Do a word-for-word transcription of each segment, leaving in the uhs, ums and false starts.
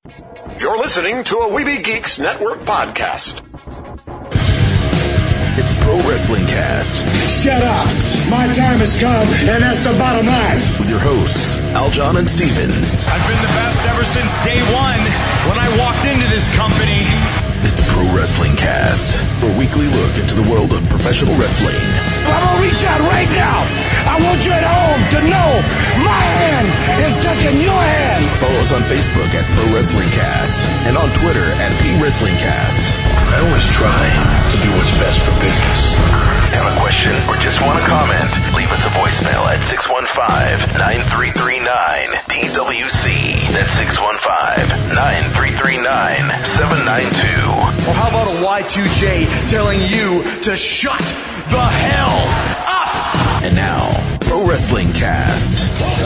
You're listening to a Weeby Geeks Network podcast. It's Pro Wrestling Cast. Shut up! My time has come, and that's the bottom line. With your hosts, Aljon and Steven. I've been the best ever since day one when I walked into this company. It's Pro Wrestling Cast, a weekly look into the world of professional wrestling. I'm gonna reach out right now. I want you at home to know my hand is touching your hand. Follow us on Facebook at Pro Wrestling Cast and on Twitter at P Wrestling Cast. I always try to do what's best for business. Have a question or just want to comment? Leave us a voicemail at six one five, nine three three nine, P W C. That's six one five, nine three three nine, seven nine two. Or how about a Y two J telling you to shut the hell up? And now, Pro Wrestling Cast.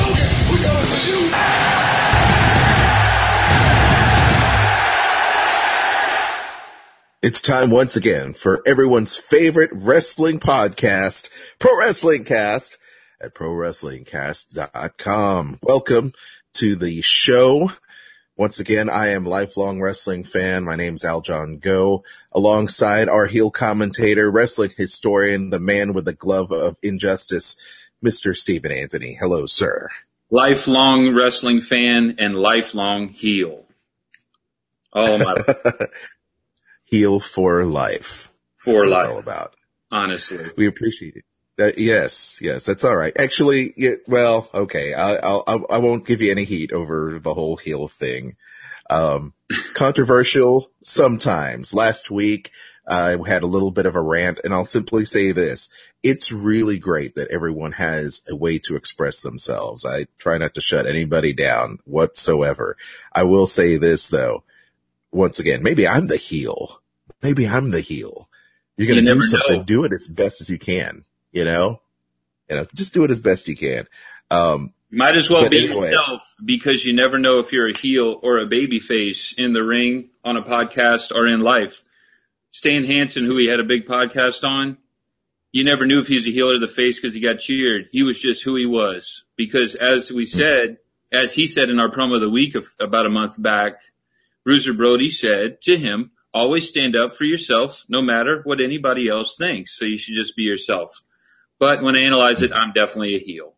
It's time once again for everyone's favorite wrestling podcast, Pro Wrestling Cast, at pro wrestling cast dot com. Welcome to the show. Once again, I am lifelong wrestling fan. My name's Aljon Go, alongside our heel commentator, wrestling historian, the man with the glove of injustice, Mister Steven Anthony. Hello, sir. Lifelong wrestling fan and lifelong heel. Oh my. Heel for life. For that's what life. It's all about. Honestly. We appreciate it. Uh, yes, yes, that's all right. Actually, yeah, well, okay, I, I'll, I won't give you any heat over the whole heel thing. Um, controversial sometimes. Last week, I had a little bit of a rant, and I'll simply say this. It's really great that everyone has a way to express themselves. I try not to shut anybody down whatsoever. I will say this, though. Once again, maybe I'm the heel. Maybe I'm the heel. You're going to do something, know. do it as best as you can, you know? You know, just do it as best you can. Um, Might as well be anyway. yourself, because you never know if you're a heel or a baby face in the ring, on a podcast, or in life. Stan Hansen, who he had a big podcast on, you never knew if he was a heel or the face because he got cheered. He was just who he was. Because as we said, as he said in our promo of the week of, about a month back, Bruiser Brody said to him, always stand up for yourself, no matter what anybody else thinks. So you should just be yourself. But when I analyze it, I'm definitely a heel.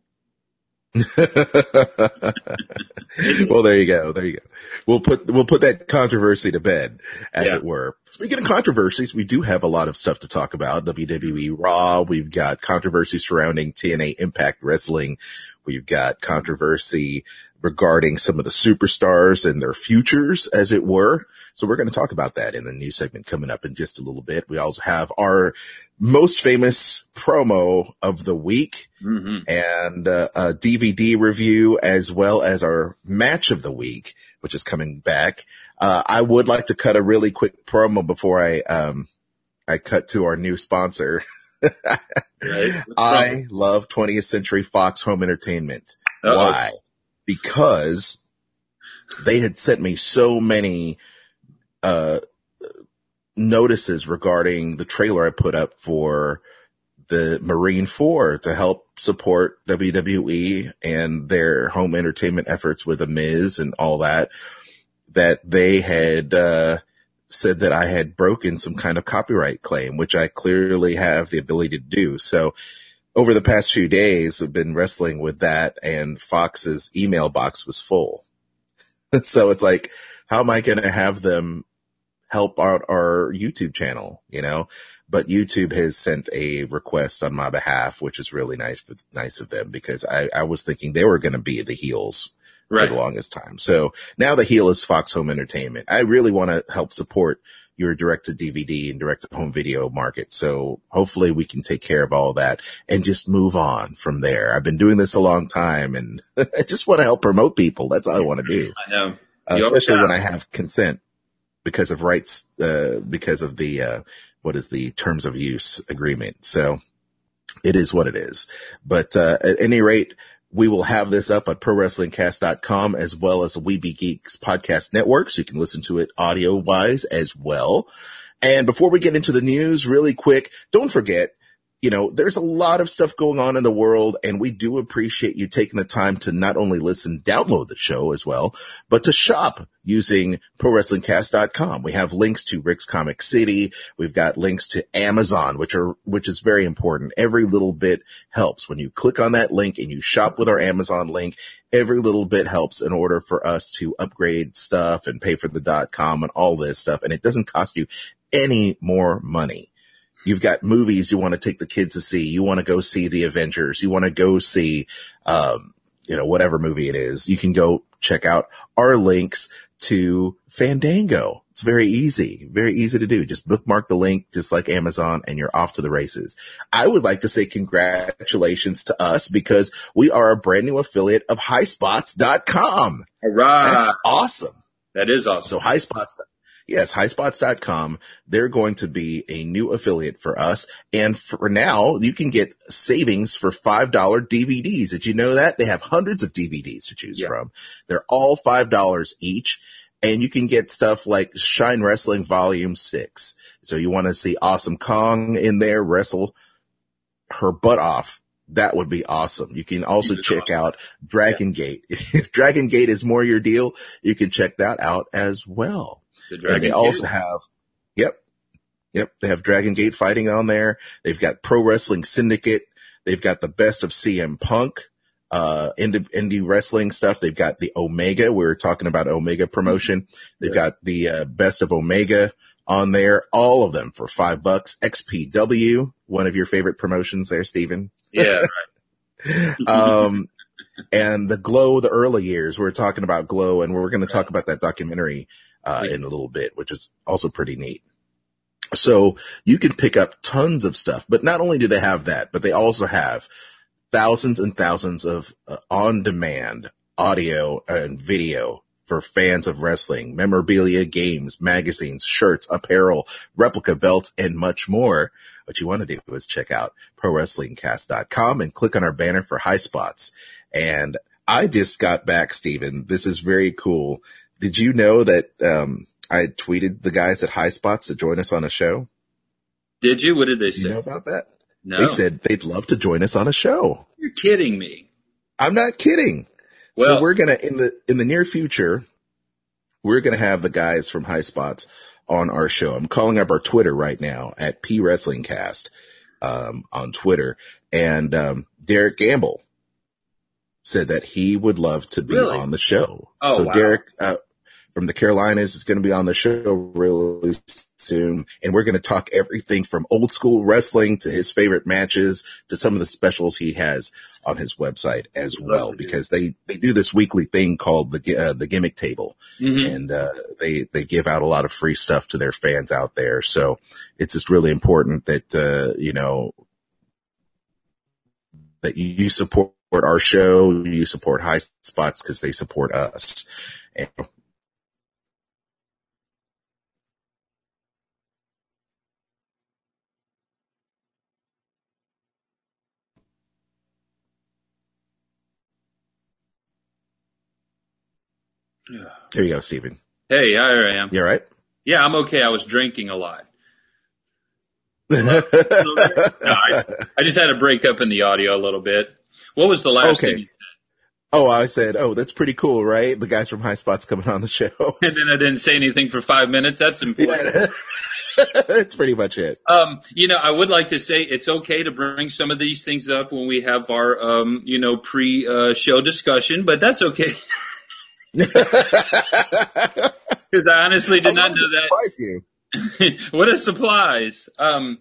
Well, there you go. There you go. We'll put, we'll put that controversy to bed, as yeah. it were. Speaking of controversies, we do have a lot of stuff to talk about. W W E Raw. We've got controversy surrounding T N A Impact Wrestling. We've got controversy regarding some of the superstars and their futures, as it were. So we're going to talk about that in the news segment coming up in just a little bit. We also have our most famous promo of the week, mm-hmm. and uh, a D V D review, as well as our match of the week, which is coming back. Uh, I would like to cut a really quick promo before I, um, I cut to our new sponsor. Right. I love twentieth Century Fox Home Entertainment. Uh-oh. Why? Because they had sent me so many, uh, notices regarding the trailer I put up for the Marine Four to help support W W E and their home entertainment efforts with The Miz and all that, that they had, uh, said that I had broken some kind of copyright claim, which I clearly have the ability to do. So over the past few days, I've been wrestling with that, and Fox's email box was full. So it's like, how am I going to have them help out our YouTube channel, you know? But YouTube has sent a request on my behalf, which is really nice, nice of them, because I, I was thinking they were going to be the heels right. for the longest time. So now the heel is Fox Home Entertainment. I really want to help support your direct-to-D V D and direct-to-home video market. So hopefully we can take care of all that and just move on from there. I've been doing this a long time, and I just want to help promote people. That's all I want to do. I know. Uh, especially when I have consent because of rights, uh, because of the, uh, what is the terms of use agreement. So it is what it is. But, uh, at any rate, we will have this up at pro wrestling cast dot com, as well as Weeby Geeks podcast network. So you can listen to it audio wise as well. And before we get into the news, really quick, don't forget, you know, there's a lot of stuff going on in the world, and we do appreciate you taking the time to not only listen, download the show as well, but to shop using Pro Wrestling Cast dot com. We have links to Rick's Comic City. We've got links to Amazon, which are, which is very important. Every little bit helps. When you click on that link and you shop with our Amazon link, every little bit helps in order for us to upgrade stuff and pay for the dot com and all this stuff. And it doesn't cost you any more money. You've got movies you want to take the kids to see. You want to go see the Avengers. You want to go see, um, you know, whatever movie it is. You can go check out our links to Fandango. It's very easy, very easy to do. Just bookmark the link, just like Amazon, and you're off to the races. I would like to say congratulations to us because we are a brand new affiliate of high spots dot com. Hurrah. That's awesome. That is awesome. So highspots. Yes, high spots dot com. They're going to be a new affiliate for us. And for now, you can get savings for five dollar D V Ds. Did you know that? They have hundreds of D V Ds to choose yeah. from. They're all five dollars each. And you can get stuff like Shine Wrestling Volume six. So you want to see Awesome Kong in there wrestle her butt off. That would be awesome. You can also check awesome. out Dragon yeah. Gate. If Dragon Gate is more your deal, you can check that out as well. The and they also Gate. have, yep, yep, they have Dragon Gate fighting on there. They've got Pro Wrestling Syndicate. They've got the best of C M Punk, uh, indie, indie wrestling stuff. They've got the Omega. We were talking about Omega promotion. They've yes. got the uh, best of Omega on there. All of them for five bucks. X P W, one of your favorite promotions there, Steven. Yeah, right. um, and the Glow, the early years. We were talking about Glow, and we're going to talk about that documentary Uh, in a little bit, which is also pretty neat. So you can pick up tons of stuff, but not only do they have that, but they also have thousands and thousands of uh, on-demand audio and video for fans of wrestling, memorabilia, games, magazines, shirts, apparel, replica belts, and much more. What you want to do is check out Pro Wrestling Cast dot com and click on our banner for High Spots. And I just got back, Steven. This is very cool. Did you know that um I had tweeted the guys at High Spots to join us on a show? Did you? What did they say? Did you know about that? No. They said they'd love to join us on a show. You're kidding me. I'm not kidding. Well, so we're going to, in the in the near future, we're going to have the guys from High Spots on our show. I'm calling up our Twitter right now at P Wrestling Cast um, on Twitter. And um Derek Gamble said that he would love to be really? on the show. Oh, so wow. Derek uh, from the Carolinas is going to be on the show really soon. And we're going to talk everything from old school wrestling to his favorite matches to some of the specials he has on his website as well, because they, they do this weekly thing called the, uh, the Gimmick Table. Mm-hmm. And, uh, they, they give out a lot of free stuff to their fans out there. So it's just really important that, uh, you know, that you support our show, you support High Spots because they support us. And there you go, Steven. Hey, here I am. You all right? Yeah, I'm okay. I was drinking a lot. no, I, I just had to break up in the audio a little bit. What was the last okay. thing you said? Oh, I said, oh, that's pretty cool, right? The guys from High Spots coming on the show. And then I didn't say anything for five minutes. That's important. Yeah. That's pretty much it. Um, you know, I would like to say it's okay to bring some of these things up when we have our, um, you know, pre-show uh, discussion, but that's okay. Because I honestly did I not know that. Surprise you. What a surprise. Um,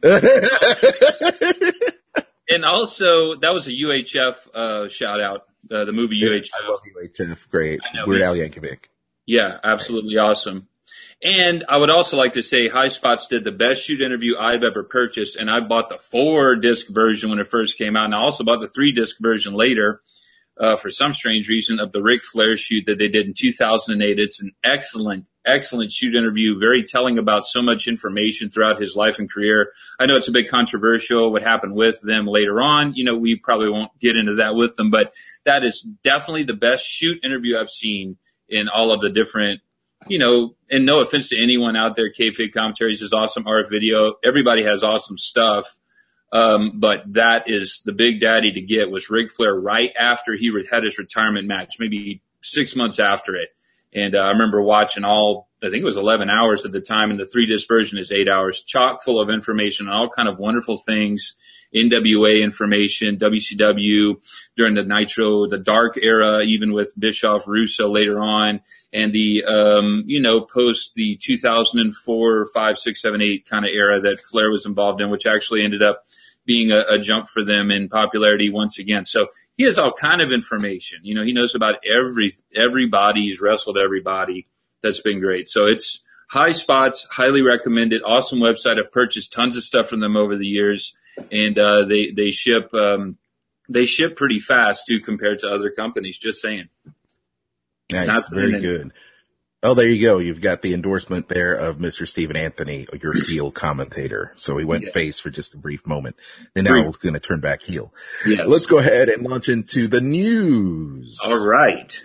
and also, that was a U H F uh, shout out, uh, the movie U H F. I love U H F. Great. Weird Al Yankovic. Yeah, absolutely Great. Awesome. And I would also like to say High Spots did the best shoot interview I've ever purchased, and I bought the four-disc version when it first came out, and I also bought the three-disc version later uh, for some strange reason of the Ric Flair shoot that they did in two thousand eight. It's an excellent Excellent shoot interview, very telling about so much information throughout his life and career. I know it's a bit controversial what happened with them later on. You know, we probably won't get into that with them, but that is definitely the best shoot interview I've seen in all of the different, you know, and no offense to anyone out there, Kayfabe Commentaries is awesome, art video. Everybody has awesome stuff. Um, but that is the big daddy to get was Ric Flair right after he had his retirement match, maybe six months after it. And uh, I remember watching all, I think it was eleven hours at the time, and the three disc version is eight hours, chock full of information on all kind of wonderful things, N W A information, W C W during the Nitro, the dark era, even with Bischoff, Russo later on, and the, um, you know, post the two thousand four, five, six, seven, eight kind of era that Flair was involved in, which actually ended up being a, a jump for them in popularity once again. So he has all kind of information. You know, he knows about every, everybody. He's wrestled everybody. That's been great. So it's high spots, highly recommended, awesome website. I've purchased tons of stuff from them over the years, and, uh, they, they ship, um, they ship pretty fast too compared to other companies. Just saying. Nice. Not Very good. Oh, there you go. You've got the endorsement there of Mister Stephen Anthony, your heel commentator. So he went yeah. face for just a brief moment, and now he's going to turn back heel. Yes. Let's go ahead and launch into the news. All right.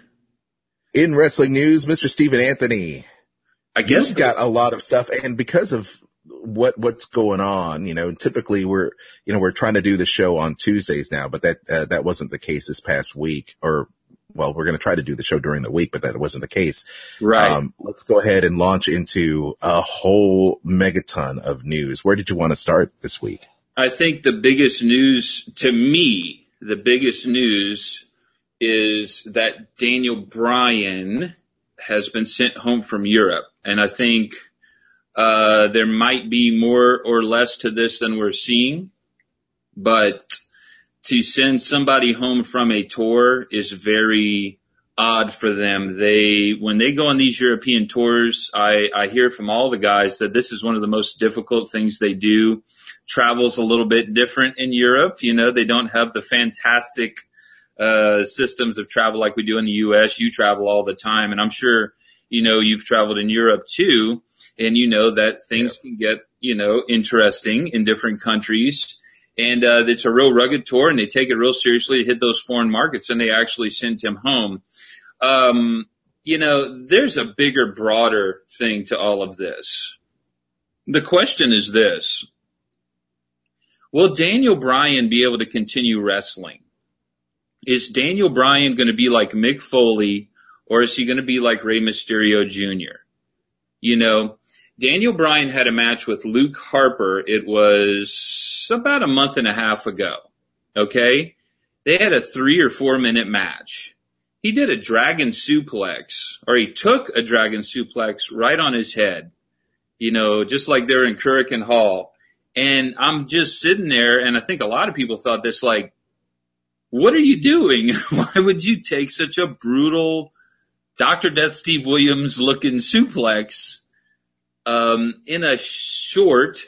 In wrestling news, Mister Stephen Anthony. I guess he's got a lot of stuff, and because of what what's going on, you know, typically we're you know we're trying to do the show on Tuesdays now, but that uh, that wasn't the case this past week, or. Well, we're going to try to do the show during the week, but that wasn't the case. Right. Um, let's go ahead and launch into a whole megaton of news. Where did you want to start this week? I think the biggest news to me, the biggest news is that Daniel Bryan has been sent home from Europe. And I think, uh, there might be more or less to this than we're seeing, but to send somebody home from a tour is very odd for them. They, when they go on these European tours, I, I hear from all the guys that this is one of the most difficult things they do. Travel's a little bit different in Europe. You know, they don't have the fantastic, uh, systems of travel like we do in the U S. You travel all the time. And I'm sure, you know, you've traveled in Europe too. And you know that things yeah. can get, you know, interesting in different countries. And, uh, it's a real rugged tour, and they take it real seriously to hit those foreign markets, and they actually sent him home. Um, you know, there's a bigger, broader thing to all of this. The question is this: will Daniel Bryan be able to continue wrestling? Is Daniel Bryan going to be like Mick Foley, or is he going to be like Rey Mysterio Junior? You know, Daniel Bryan had a match with Luke Harper. It was about a month and a half ago. Okay. They had a three or four minute match. He did a dragon suplex, or he took a dragon suplex right on his head, you know, just like they're in Kurikan Hall. And I'm just sitting there, and I think a lot of people thought this, like, what are you doing? Why would you take such a brutal Doctor Death Steve Williams looking suplex Um, in a short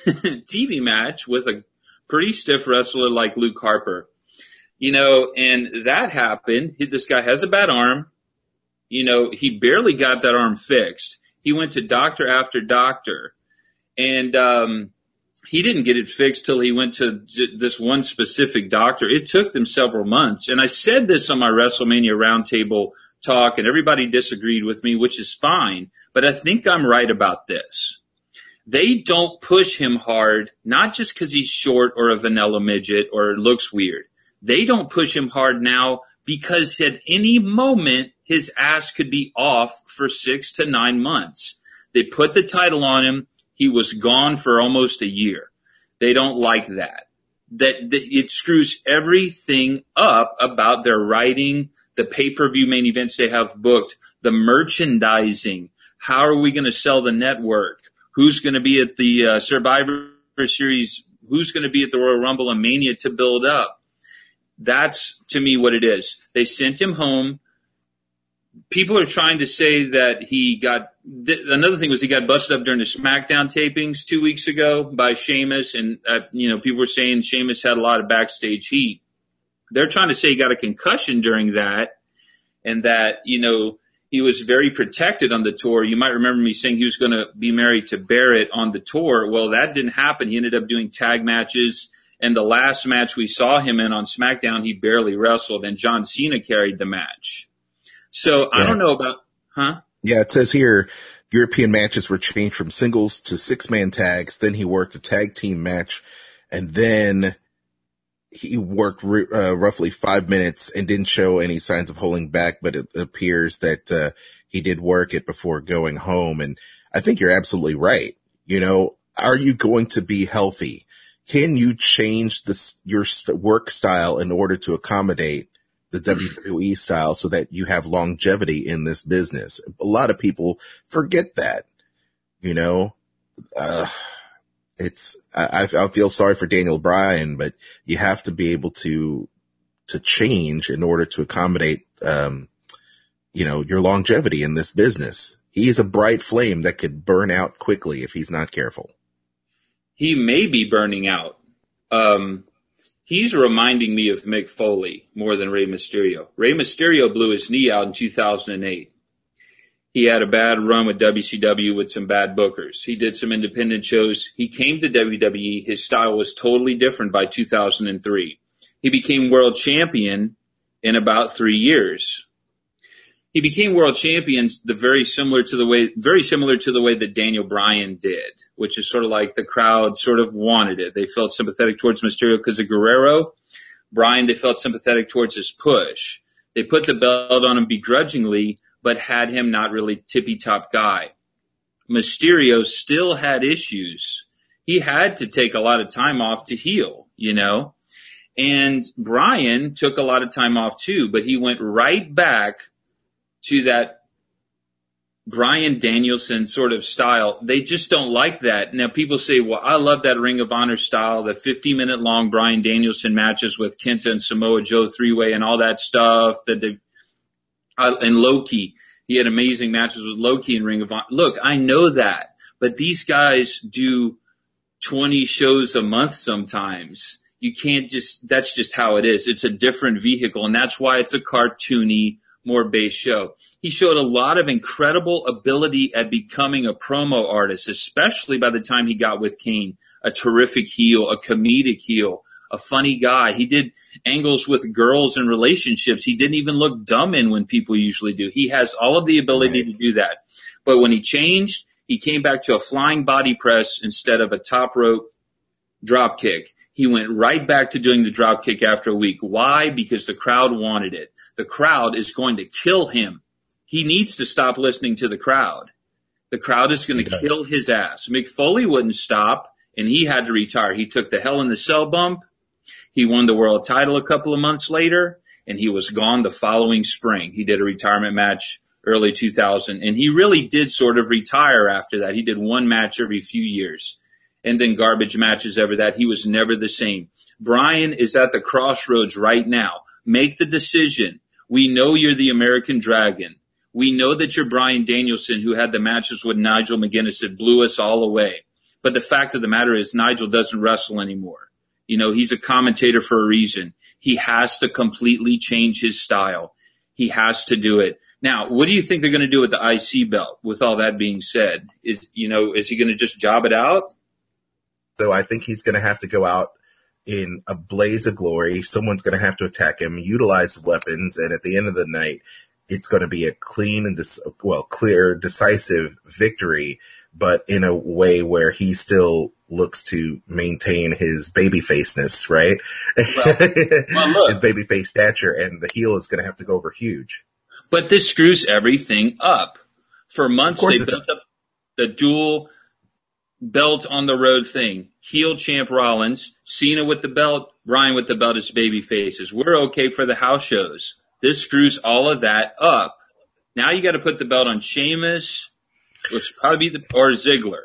T V match with a pretty stiff wrestler like Luke Harper? You know, and that happened. This guy has a bad arm. You know, he barely got that arm fixed. He went to doctor after doctor, and, um, he didn't get it fixed till he went to this one specific doctor. It took them several months. And I said this on my WrestleMania Roundtable talk, and everybody disagreed with me, which is fine. But I think I'm right about this. They don't push him hard, not just because he's short or a vanilla midget or looks weird. They don't push him hard now because at any moment his ass could be off for six to nine months. They put the title on him. He was gone for almost a year. They don't like that. That, that it screws everything up about their writing, the pay-per-view main events they have booked, the merchandising. How are we going to sell the network? Who's going to be at the uh, Survivor Series? Who's going to be at the Royal Rumble and Mania to build up? That's, to me, what it is. They sent him home. People are trying to say that he got th- – another thing was he got busted up during the SmackDown tapings two weeks ago by Sheamus, and, uh, you know, people were saying Sheamus had a lot of backstage heat. They're trying to say he got a concussion during that, and that, you know, he was very protected on the tour. You might remember me saying he was going to be married to Barrett on the tour. Well, that didn't happen. He ended up doing tag matches, and the last match we saw him in on SmackDown, he barely wrestled, and John Cena carried the match. So I yeah. don't know about, huh? Yeah, it says here, European matches were changed from singles to six-man tags. Then he worked a tag team match and then he worked r- uh, roughly five minutes and didn't show any signs of holding back, but it appears that uh, he did work it before going home. And I think you're absolutely right. You know, are you going to be healthy? Can you change this, your st- work style in order to accommodate the W W E style so that you have longevity in this business? A lot of people forget that, you know, uh, it's, I, I feel sorry for Daniel Bryan, but you have to be able to, to change in order to accommodate, um, you know, your longevity in this business. He is a bright flame that could burn out quickly if he's not careful. He may be burning out. Um, He's reminding me of Mick Foley more than Rey Mysterio. Rey Mysterio blew his knee out in two thousand eight. He had a bad run with W C W with some bad bookers. He did some independent shows. He came to W W E. His style was totally different by two thousand three. He became world champion in about three years. He became world champion the very similar to the way, very similar to the way that Daniel Bryan did, which is sort of like the crowd sort of wanted it. They felt sympathetic towards Mysterio because of Guerrero. Bryan, they felt sympathetic towards his push. They put the belt on him begrudgingly, but had him not really tippy-top guy. Mysterio still had issues. He had to take a lot of time off to heal, you know. And Bryan took a lot of time off too, but he went right back to that Bryan Danielson sort of style. They just don't like that. Now people say, well, I love that Ring of Honor style, the fifty minute long Bryan Danielson matches with Kenta and Samoa Joe three-way and all that stuff that they've, uh, and Loki. He had amazing matches with Loki in Ring of Honor. Look, I know that, but these guys do twenty shows a month sometimes. You can't just, that's just how it is. It's a different vehicle, and that's why it's a cartoony, more base show. He showed a lot of incredible ability at becoming a promo artist, especially by the time he got with Kane. A terrific heel, a comedic heel, a funny guy. He did angles with girls and relationships he didn't even look dumb in when people usually do. He has all of the ability to do that. But when he changed, he came back to a flying body press instead of a top rope drop kick. He went right back to doing the drop kick after a week. Why? Because the crowd wanted it. The crowd is going to kill him. He needs to stop listening to the crowd. The crowd is going to yeah. kill his ass. Mick Foley wouldn't stop, and he had to retire. He took the Hell in the Cell bump. He won the world title a couple of months later, and he was gone the following spring. He did a retirement match early two thousand, and he really did sort of retire after that. He did one match every few years, and then garbage matches ever that. He was never the same. Bryan is at the crossroads right now. Make the decision. We know you're the American Dragon. We know that you're Bryan Danielson, who had the matches with Nigel McGuinness that blew us all away. But the fact of the matter is Nigel doesn't wrestle anymore. You know, he's a commentator for a reason. He has to completely change his style. He has to do it. Now, what do you think they're going to do with the I C belt? With all that being said, is, you know, is he going to just job it out? So I think he's going to have to go out in a blaze of glory. Someone's going to have to attack him, utilize weapons, and at the end of the night, it's going to be a clean and, dis- well, clear, decisive victory, but in a way where he still looks to maintain his babyfaceness, right? Well, well, look, his babyface stature, and the heel is going to have to go over huge. But this screws everything up. For months, they built up the dual belt on the road thing. Heel champ Rollins, Cena with the belt, Bryan with the belt as baby faces. We're okay for the house shows. This screws all of that up. Now you got to put the belt on Sheamus, which would probably be the, or Ziggler.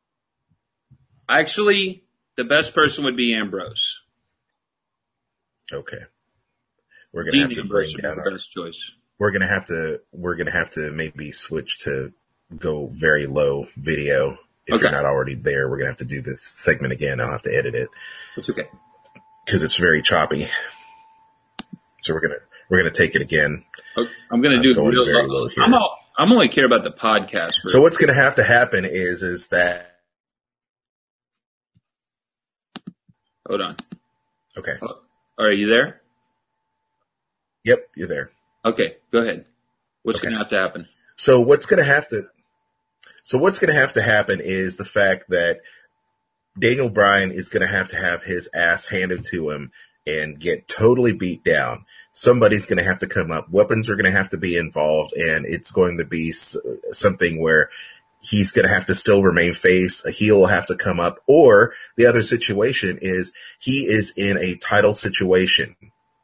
Actually, the best person would be Ambrose. Okay. We're going to have to bring down our best choice. We're going to have to, we're going to have to maybe switch to go very low video. If okay. you're not already there, we're going to have to do this segment again. I'll have to edit it. It's okay. Cause it's very choppy. So we're going to, we're going to take it again. Okay. I'm going to do the real low. low here. I'm all, I'm only care about the podcast. So what's going to have to happen is, is that. Hold on. Okay. Oh, are you there? Yep. You're there. Okay. Go ahead. What's okay. going to have to happen? So what's going to have to, so what's going to have to happen is the fact that Daniel Bryan is going to have to have his ass handed to him and get totally beat down. Somebody's going to have to come up. Weapons are going to have to be involved, and it's going to be something where he's going to have to still remain face. A heel will have to come up. Or the other situation is he is in a title situation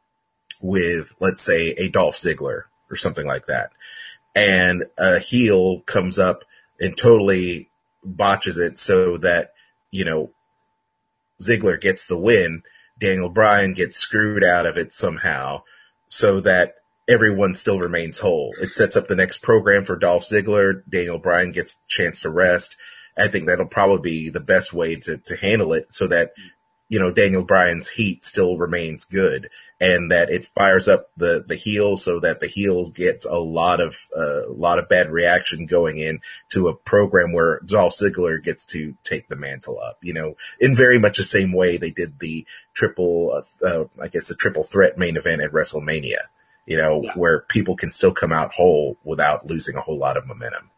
with, let's say, a Dolph Ziggler or something like that. And a heel comes up and totally botches it so that, you know, Ziggler gets the win. Daniel Bryan gets screwed out of it somehow so that everyone still remains whole. It sets up the next program for Dolph Ziggler. Daniel Bryan gets a chance to rest. I think that'll probably be the best way to, to handle it so that, you know, Daniel Bryan's heat still remains good and that it fires up the, the heel so that the heel gets a lot of, uh, a lot of bad reaction going in to a program where Dolph Ziggler gets to take the mantle up, you know, in very much the same way they did the triple, uh, I guess the triple threat main event at WrestleMania, you know, yeah. where people can still come out whole without losing a whole lot of momentum.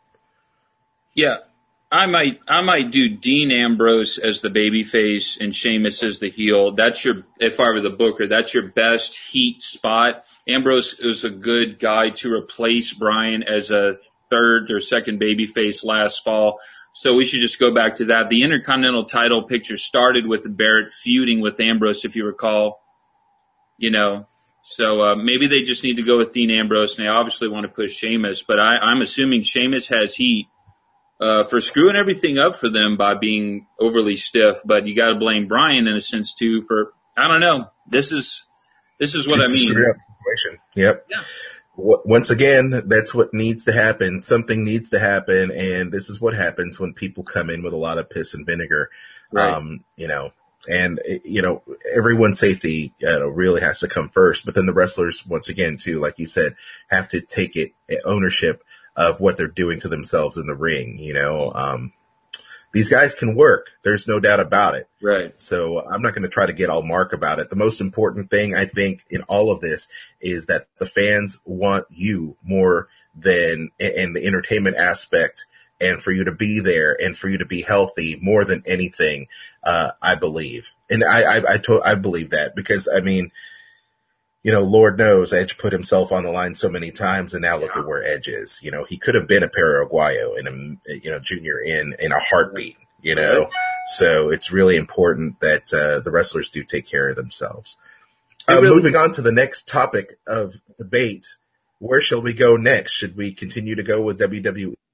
Yeah. I might, I might do Dean Ambrose as the babyface and Sheamus as the heel. That's your, if I were the booker, that's your best heat spot. Ambrose is a good guy to replace Bryan as a third or second babyface last fall. So we should just go back to that. The Intercontinental title picture started with Barrett feuding with Ambrose, if you recall, you know. So, uh, maybe they just need to go with Dean Ambrose and they obviously want to push Sheamus, but I, I'm assuming Sheamus has heat. Uh, for screwing everything up for them by being overly stiff, but you got to blame Bryan in a sense too for, I don't know. This is, this is what it's I mean. A screwed up situation. Yep. Yeah. W- once again, that's what needs to happen. Something needs to happen. And this is what happens when people come in with a lot of piss and vinegar. Right. Um, you know, and you know, everyone's safety uh, really has to come first, but then the wrestlers, once again, too, like you said, have to take it ownership of what they're doing to themselves in the ring. You know, um, these guys can work. There's no doubt about it. Right. So I'm not going to try to get all Mark about it. The most important thing I think in all of this is that the fans want you more than in the entertainment aspect and for you to be there and for you to be healthy more than anything. Uh, I believe. And I, I, I, to- I believe that because I mean, you know, Lord knows Edge put himself on the line so many times, and now look at where Edge is. You know, he could have been a Paraguayo in a, you know, junior in, in a heartbeat, you know. So it's really important that uh, the wrestlers do take care of themselves. Uh, really- moving on to the next topic of debate, where shall we go next? Should we continue to go with W W E?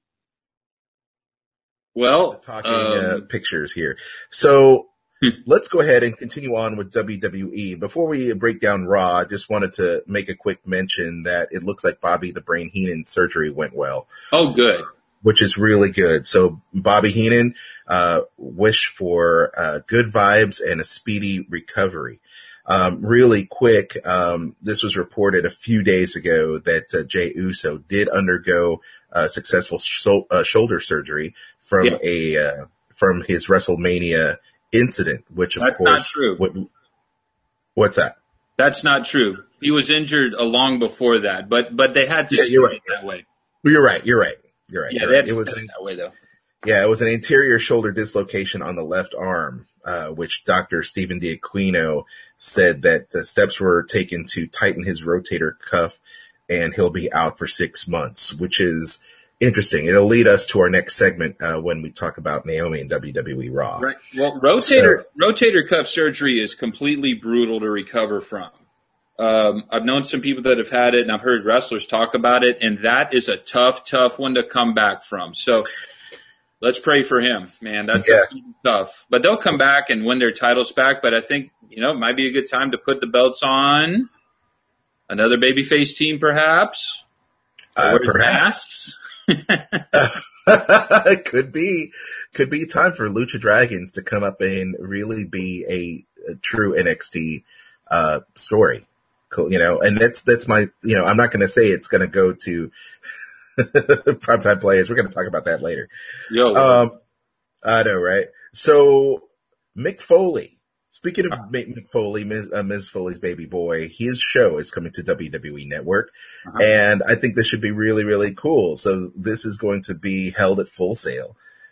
Well, talking um, uh, pictures here. So let's go ahead and continue on with W W E. Before we break down Raw, I just wanted to make a quick mention that it looks like Bobby the Brain Heenan's surgery went well. Oh, good. Which is really good. So Bobby Heenan, uh, wish for, uh, good vibes and a speedy recovery. Um, really quick, um, this was reported a few days ago that uh, Jey Uso did undergo uh, successful sh- uh, shoulder surgery from yeah. a, uh, from his WrestleMania incident, which of That's course, not true. What, what's that? That's not true. He was injured a long before that, but, but they had to yeah, you're right. it that way. You're right. You're right. You're right. Yeah, you're they right. had to it was it that way though. Yeah, it was an anterior shoulder dislocation on the left arm, uh, which Doctor Stephen D'Aquino said that the steps were taken to tighten his rotator cuff and he'll be out for six months, which is interesting. It'll lead us to our next segment, uh, when we talk about Naomi and W W E Raw. Right. Well, rotator, so, rotator cuff surgery is completely brutal to recover from. Um, I've known some people that have had it and I've heard wrestlers talk about it, and that is a tough, tough one to come back from. So let's pray for him, man. That's, yeah. that's tough, but they'll come back and win their titles back. But I think, you know, it might be a good time to put the belts on another babyface team, perhaps. Uh, perhaps. It could be, could be time for Lucha Dragons to come up and really be a, a true N X T, uh, story. Cool. You know, and that's, that's my, you know, I'm not going to say it's going to go to primetime players. We're going to talk about that later. Yo. Um, I know, right? So Mick Foley, speaking of uh-huh. Mick Foley, Miz, uh, Miz Foley's baby boy, his show is coming to W W E Network. Uh-huh. And I think this should be really, really cool. So this is going to be held at Full Sail.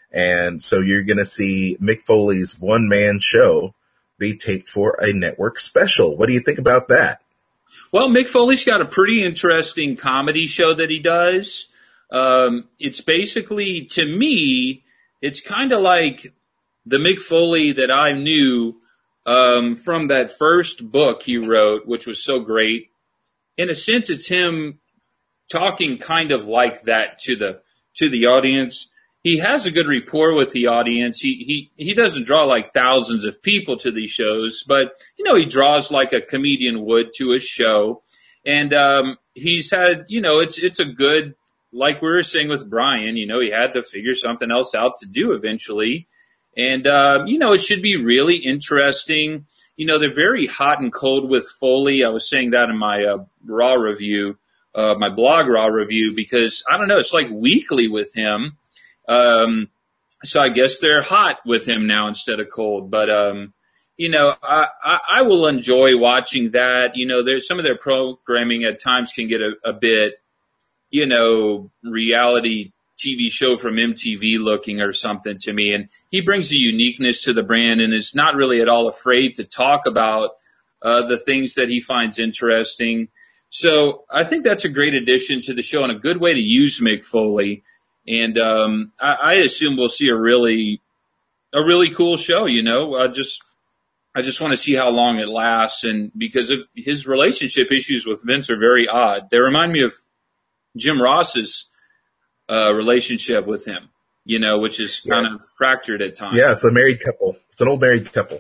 And so you're going to see Mick Foley's one-man show be taped for a network special. What do you think about that? Well, Mick Foley's got a pretty interesting comedy show that he does. Um, it's basically, to me, it's kind of like the Mick Foley that I knew um, from that first book he wrote, which was so great. In a sense, it's him talking kind of like that to the to the audience. He has a good rapport with the audience. He he he doesn't draw like thousands of people to these shows, but you know, he draws like a comedian would to a show. And um he's had, you know, it's it's a good, like we were saying with Brian, you know, he had to figure something else out to do eventually. And um, you know, it should be really interesting. You know, they're very hot and cold with Foley. I was saying that in my uh, Raw review, uh my blog Raw review, because I don't know, it's like weekly with him. Um, so I guess they're hot with him now instead of cold, but, um, you know, I, I, I will enjoy watching that. You know, there's some of their programming at times can get a, a bit, you know, reality T V show from M T V looking or something to me. And he brings a uniqueness to the brand and is not really at all afraid to talk about, uh, the things that he finds interesting. So I think that's a great addition to the show and a good way to use Mick Foley. And, um, I, I assume we'll see a really, a really cool show, you know, I just, I just want to see how long it lasts. And because of his relationship issues with Vince are very odd. They remind me of Jim Ross's, uh, relationship with him, you know, which is kind yeah. of fractured at times. Yeah. It's a married couple. It's an old married couple.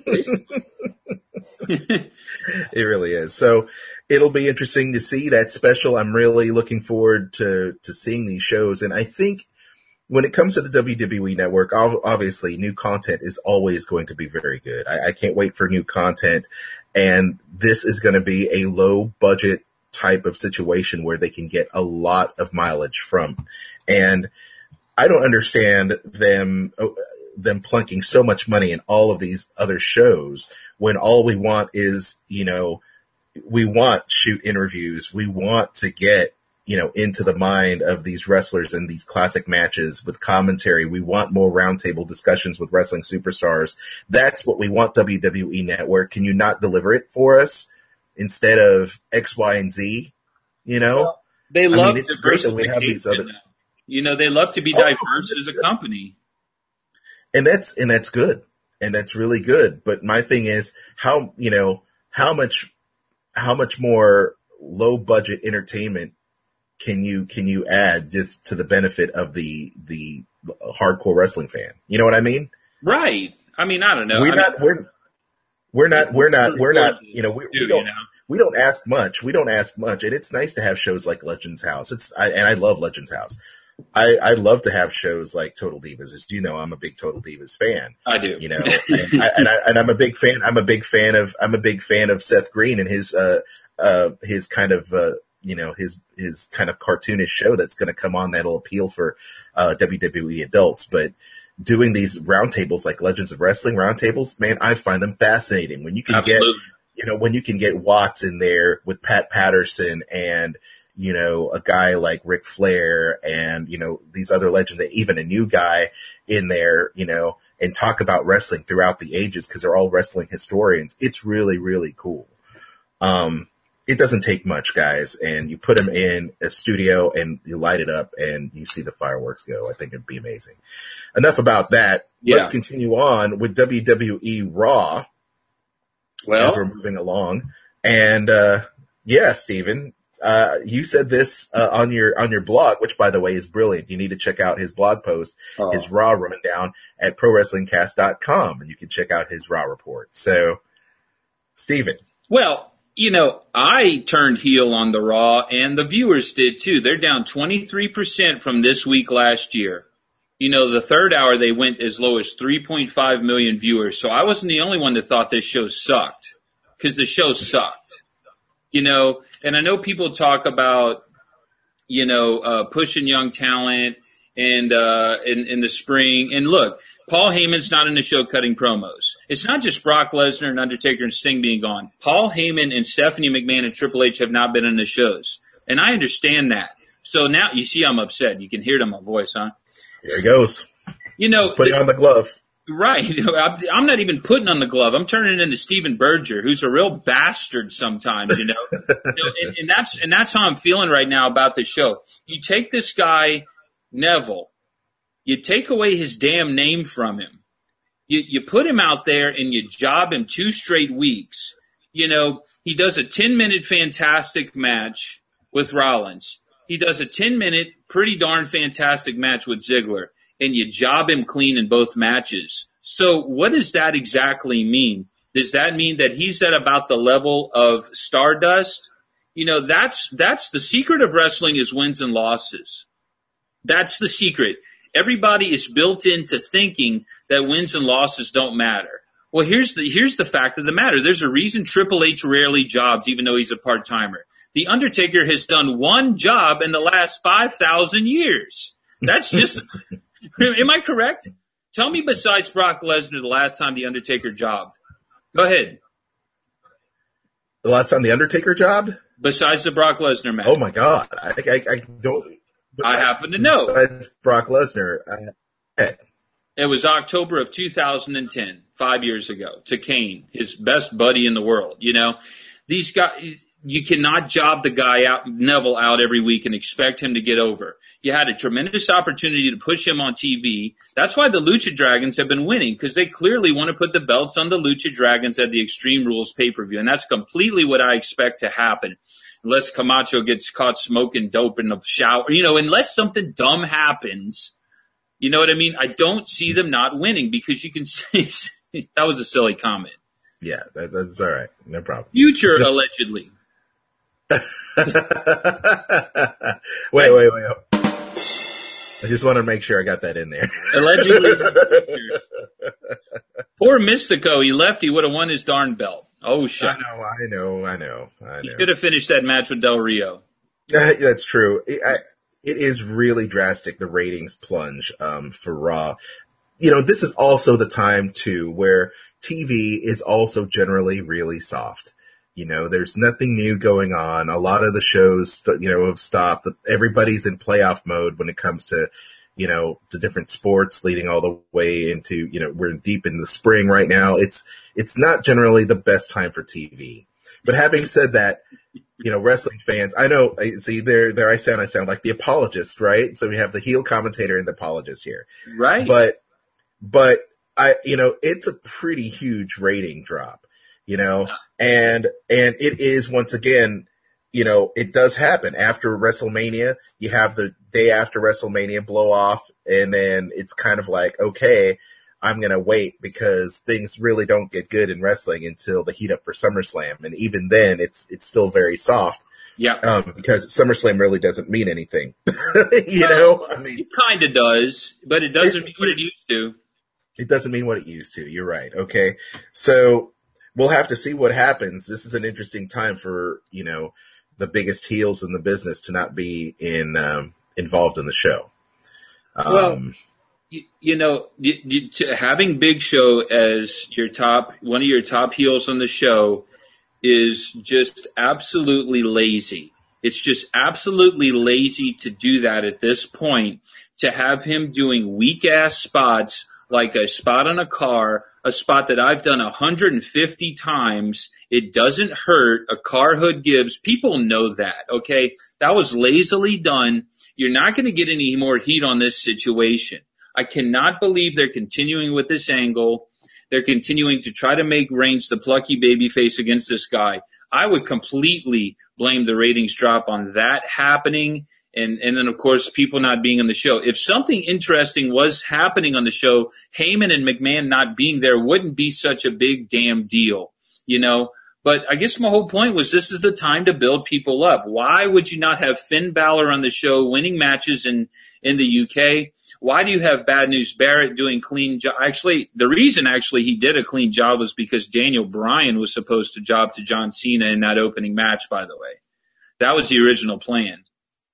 It really is. So, it'll be interesting to see that special. I'm really looking forward to, to seeing these shows. And I think when it comes to the W W E Network, obviously new content is always going to be very good. I, I can't wait for new content. And this is going to be a low budget type of situation where they can get a lot of mileage from. And I don't understand them, them plunking so much money in all of these other shows when all we want is, you know, we want shoot interviews. We want to get, you know, into the mind of these wrestlers and these classic matches with commentary. We want more roundtable discussions with wrestling superstars. That's what we want, W W E Network. Can you not deliver it for us instead of X, Y, and Z? You know, well, they love, I mean, it's great that we have these other, you know, they love to be diverse oh, as a company. And that's, and that's good. And that's really good. But my thing is how, you know, how much, how much more low budget entertainment can you, can you add just to the benefit of the, the hardcore wrestling fan? You know what I mean? Right. I mean, I don't know. We're I not, mean, we're, we're not, we're not, we're not, you know, we, do, we don't, you know? we don't ask much. We don't ask much. And it's nice to have shows like Legends House. It's, I, and I love Legends House. I, I'd love to have shows like Total Divas. As you know, I'm a big Total Divas fan. I do. You know, and, I, and, I, and I'm a big fan. I'm a big fan of. I'm a big fan of Seth Green and his, uh, uh, his kind of, uh, you know, his his kind of cartoonish show that's going to come on that'll appeal for uh, W W E adults. But doing these roundtables like Legends of Wrestling roundtables, man, I find them fascinating. When you can Absolutely. get, you know, when you can get Watts in there with Pat Patterson and, you know, a guy like Ric Flair and, you know, these other legends, even a new guy in there, you know, and talk about wrestling throughout the ages because they're all wrestling historians. It's really, really cool. Um, it doesn't take much, guys, and you put them in a studio and you light it up and you see the fireworks go. I think it'd be amazing. Enough about that. Yeah. Let's continue on with W W E Raw. Well, as we're moving along. And, uh, yeah, Steven, Uh, you said this, uh, on your, on your blog, which by the way is brilliant. You need to check out his blog post, oh. his Raw rundown at pro wrestling cast dot com, and you can check out his Raw report. So, Steven. Well, you know, I turned heel on the Raw and the viewers did too. They're down twenty-three percent from this week last year. You know, the third hour they went as low as three point five million viewers. So I wasn't the only one that thought this show sucked, because the show sucked. You know, and I know people talk about, you know, uh, pushing young talent and, uh, in, in the spring. And look, Paul Heyman's not in the show cutting promos. It's not just Brock Lesnar and Undertaker and Sting being gone. Paul Heyman and Stephanie McMahon and Triple H have not been in the shows. And I understand that. So now you see I'm upset. You can hear it in my voice, huh? Here he goes. You know, He's putting the, on the glove. Right. I'm not even putting on the glove. I'm turning it into Stephen Berger, who's a real bastard sometimes, you know. you know and, and that's and that's how I'm feeling right now about the show. You take this guy, Neville, you take away his damn name from him. You, you put him out there and you job him two straight weeks. You know, he does a ten-minute fantastic match with Rollins. He does a ten-minute pretty darn fantastic match with Ziggler, and you job him clean in both matches. So what does that exactly mean? Does that mean that he's at about the level of Stardust? You know, that's that's the secret of wrestling is wins and losses. That's the secret. Everybody is built into thinking that wins and losses don't matter. Well, here's the here's the fact of the matter. There's a reason Triple H rarely jobs, even though he's a part-timer. The Undertaker has done one job in the last five thousand years. That's just, am I correct? Tell me besides Brock Lesnar the last time the Undertaker jobbed. Go ahead. The last time the Undertaker jobbed? Besides the Brock Lesnar match. Oh my God. I I, I don't. Besides, I happen to know. Besides Brock Lesnar. I, It was October of two thousand ten, five years ago, to Kane, his best buddy in the world. You know, these guys, you cannot job the guy out, Neville out every week and expect him to get over. You had a tremendous opportunity to push him on T V. That's why the Lucha Dragons have been winning, because they clearly want to put the belts on the Lucha Dragons at the Extreme Rules pay-per-view. And that's completely what I expect to happen. Unless Camacho gets caught smoking dope in the shower, you know, unless something dumb happens. You know what I mean? I don't see them not winning, because you can see that was a silly comment. Yeah, that, that's all right. No problem. Future, allegedly. wait, wait, wait. I just want to make sure I got that in there. Allegedly. Poor Mystico. He left. He would have won his darn belt. Oh, shit. I know, I know, I know, I know. He could have finished that match with Del Rio. Uh, that's true. I, It is really drastic, the ratings plunge um, for Raw. You know, this is also the time, too, where T V is also generally really soft. You know, there's nothing new going on. A lot of the shows, you know, have stopped. Everybody's in playoff mode when it comes to, you know, to different sports, leading all the way into, you know, we're deep in the spring right now. It's it's not generally the best time for T V. But having said that, you know, wrestling fans, I know, see, there, there I sound, I sound like the apologist, right? So we have the heel commentator and the apologist here. Right. But, but I, you know, it's a pretty huge rating drop, you know, and, and it is once again, you know, it does happen after WrestleMania. You have the day after WrestleMania blow off, and then it's kind of like, okay, I'm going to wait, because things really don't get good in wrestling until the heat up for SummerSlam. And even then it's, it's still very soft. Yeah. Um, because SummerSlam really doesn't mean anything. you well, know, I mean, it kind of does, but it doesn't it, mean what it used to. It doesn't mean what it used to. You're right. Okay. So we'll have to see what happens. This is an interesting time for, you know, the biggest heels in the business to not be in, um, involved in the show. Um, well, You, you know, you, you, to, having Big Show as your top, one of your top heels on the show is just absolutely lazy. It's just absolutely lazy to do that at this point, to have him doing weak ass spots like a spot on a car, a spot that I've done one hundred fifty times. It doesn't hurt. A car hood gives. People know that, okay? That was lazily done. You're not going to get any more heat on this situation. I cannot believe they're continuing with this angle. They're continuing to try to make Reigns the plucky babyface against this guy. I would completely blame the ratings drop on that happening, and, and then, of course, people not being on the show. If something interesting was happening on the show, Heyman and McMahon not being there wouldn't be such a big damn deal, you know? But I guess my whole point was this is the time to build people up. Why would you not have Finn Balor on the show winning matches in, in the U K? Why do you have Bad News Barrett doing clean job? Actually, the reason actually he did a clean job was because Daniel Bryan was supposed to job to John Cena in that opening match, by the way. That was the original plan.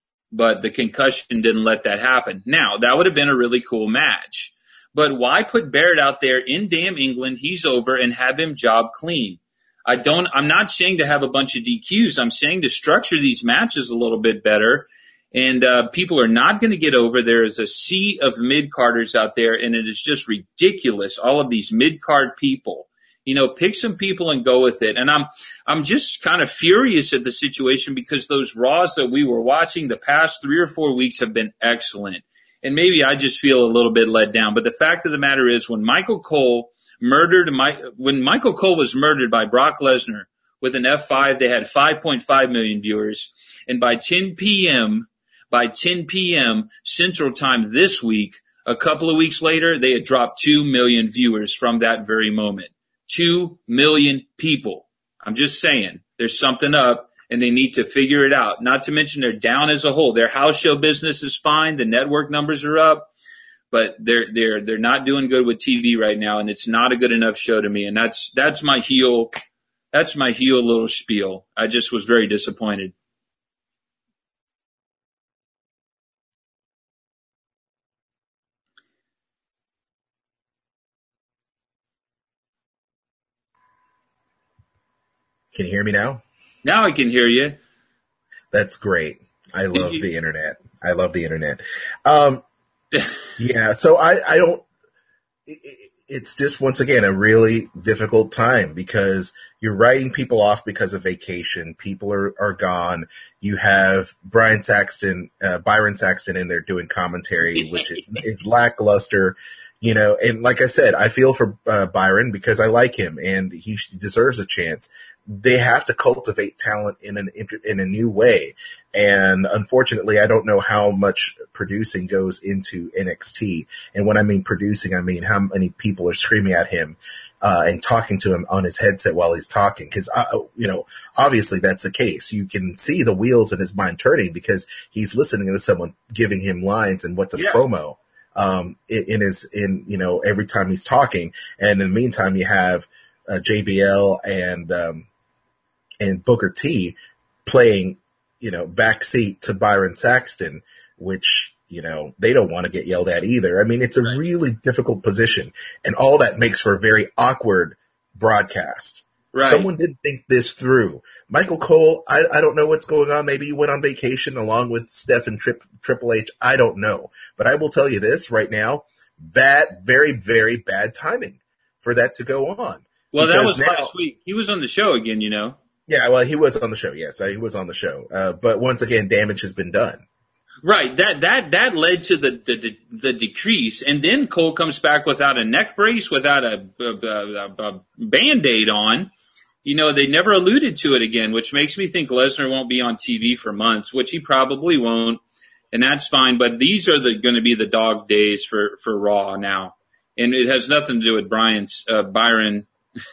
But the concussion didn't let that happen. Now, that would have been a really cool match. But why put Barrett out there in damn England, he's over, and have him job clean? I don't, I'm not saying to have a bunch of D Qs. I'm saying to structure these matches a little bit better. And uh people are not going to get over there is a sea of mid-carders out there, and it is just ridiculous, all of these mid-card people. You know, pick some people and go with it. And I'm I'm just kind of furious at the situation because those Raws that we were watching the past three or four weeks have been excellent. And maybe I just feel a little bit let down. But the fact of the matter is, when Michael Cole murdered Mike, when Michael Cole was murdered by Brock Lesnar with an F five, they had five point five million viewers. And by ten p.m., by ten p.m. Central Time this week, a couple of weeks later, they had dropped two million viewers from that very moment. Two million people. I'm just saying, there's something up, and they need to figure it out. Not to mention they're down as a whole. Their house show business is fine. The network numbers are up, but they're they're they're not doing good with T V right now, and it's not a good enough show to me. And that's that's my heel. That's my heel little spiel. I just was very disappointed. Can you hear me now? Now I can hear you. That's great. I love the internet. I love the internet. Um, yeah, so I, I don't, it, it's just, once again, a really difficult time because you're writing people off because of vacation. People are, are gone. You have Brian Saxton, uh, Byron Saxton in there doing commentary, which is, is lackluster. You know, and like I said, I feel for uh, Byron because I like him and he deserves a chance. They have to cultivate talent in an in a new way. And unfortunately, I don't know how much producing goes into N X T. And when I mean producing, I mean how many people are screaming at him uh, and talking to him on his headset while he's talking. Because, uh, you know, obviously that's the case. You can see the wheels in his mind turning because he's listening to someone giving him lines and what the yeah. promo um, in, in his in you know every time he's talking. And in the meantime, you have uh, J B L and um, and Booker T playing, you know, backseat to Byron Saxton, which, you know, they don't want to get yelled at either. I mean, it's a right. really difficult position, and all that makes for a very awkward broadcast. Right. Someone didn't think this through. Michael Cole, I, I don't know what's going on. Maybe he went on vacation along with Steph and Tri- Triple H. I don't know. But I will tell you this right now, bad, very, very bad timing for that to go on. Well, that was now, last week. He was on the show again, you know. Yeah, well, he was on the show. Yes, he was on the show. Uh, but once again, damage has been done. Right. That that that led to the the, the, the decrease, and then Cole comes back without a neck brace, without a, a, a, a Band-Aid on. You know, they never alluded to it again, which makes me think Lesnar won't be on T V for months, which he probably won't, and that's fine. But these are the going to be the dog days for for Raw now, and it has nothing to do with Brian's uh, Byron.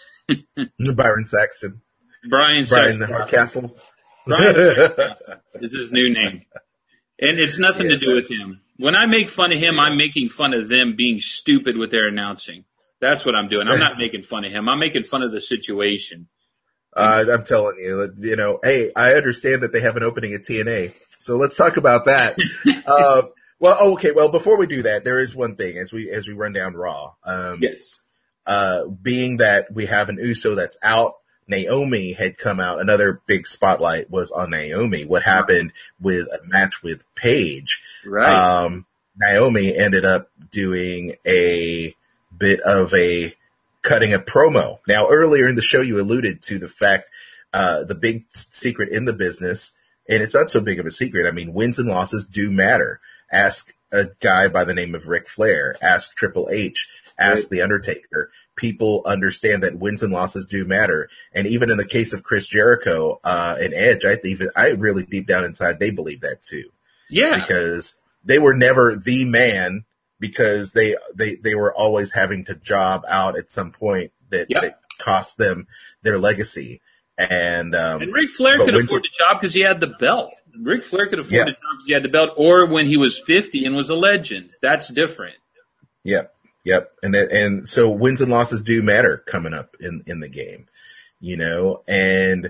Byron Saxton. Brian Brian Hardcastle. Brian Hardcastle is his new name. And it's nothing yes, to do with him. When I make fun of him, I'm making fun of them being stupid with their announcing. That's what I'm doing. I'm not making fun of him. I'm making fun of the situation. Uh, I'm telling you, you know, hey, I understand that they have an opening at T N A. So let's talk about that. uh, well, okay. Well, before we do that, there is one thing as we, as we run down Raw. Um, yes. Uh, being that we have an Uso that's out, Naomi had come out. Another big spotlight was on Naomi. What happened with a match with Paige? Right. Um, Naomi ended up doing a bit of a cutting a promo. Now, earlier in the show, you alluded to the fact, uh, the big secret in the business, and it's not so big of a secret. I mean, wins and losses do matter. Ask a guy by the name of Ric Flair. Ask Triple H. Ask right. The Undertaker. People understand that wins and losses do matter. And even in the case of Chris Jericho, uh, and Edge, I think, I really deep down inside, they believe that too. Yeah. Because they were never the man because they, they, they were always having to job out at some point that, yep. that cost them their legacy. And, um, and Ric Flair could afford the job because he had the belt. Ric Flair could afford yeah. the job because he had the belt, or when he was fifty and was a legend. That's different. Yep. Yep. And that, and so wins and losses do matter coming up in, in the game, you know, and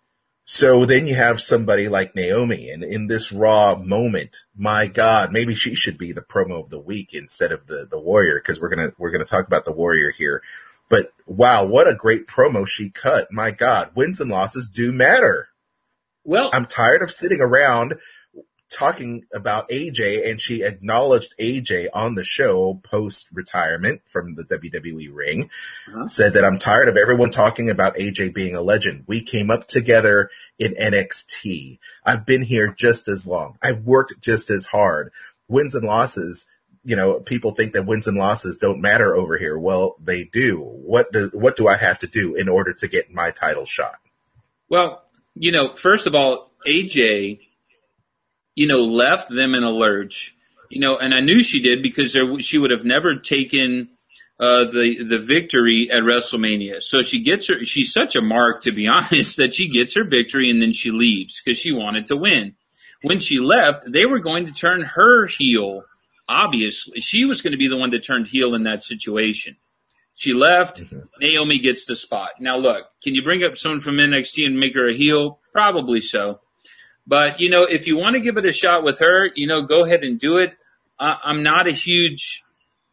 so then you have somebody like Naomi, and in this Raw moment, my God, maybe she should be the promo of the week instead of the, the Warrior. Cause we're going to, we're going to talk about the Warrior here, but wow, what a great promo she cut. My God, wins and losses do matter. Well, I'm tired of sitting around talking about A J, and she acknowledged A J on the show post-retirement from the W W E ring, uh-huh. said that I'm tired of everyone talking about A J being a legend. We came up together in N X T. I've been here just as long. I've worked just as hard. Wins and losses, you know, people think that wins and losses don't matter over here. Well, they do. What do, what do I have to do in order to get my title shot? Well, you know, first of all, A J, you know, left them in a lurch, you know, and I knew she did because there, she would have never taken uh, the the victory at WrestleMania. So she gets her, she's such a mark, to be honest, that she gets her victory and then she leaves because she wanted to win. When she left, they were going to turn her heel. Obviously, she was going to be the one that turned heel in that situation. She left. Mm-hmm. Naomi gets the spot. Now, look, can you bring up someone from N X T and make her a heel? Probably so. But, you know, if you want to give it a shot with her, you know, go ahead and do it. I, I'm not a huge,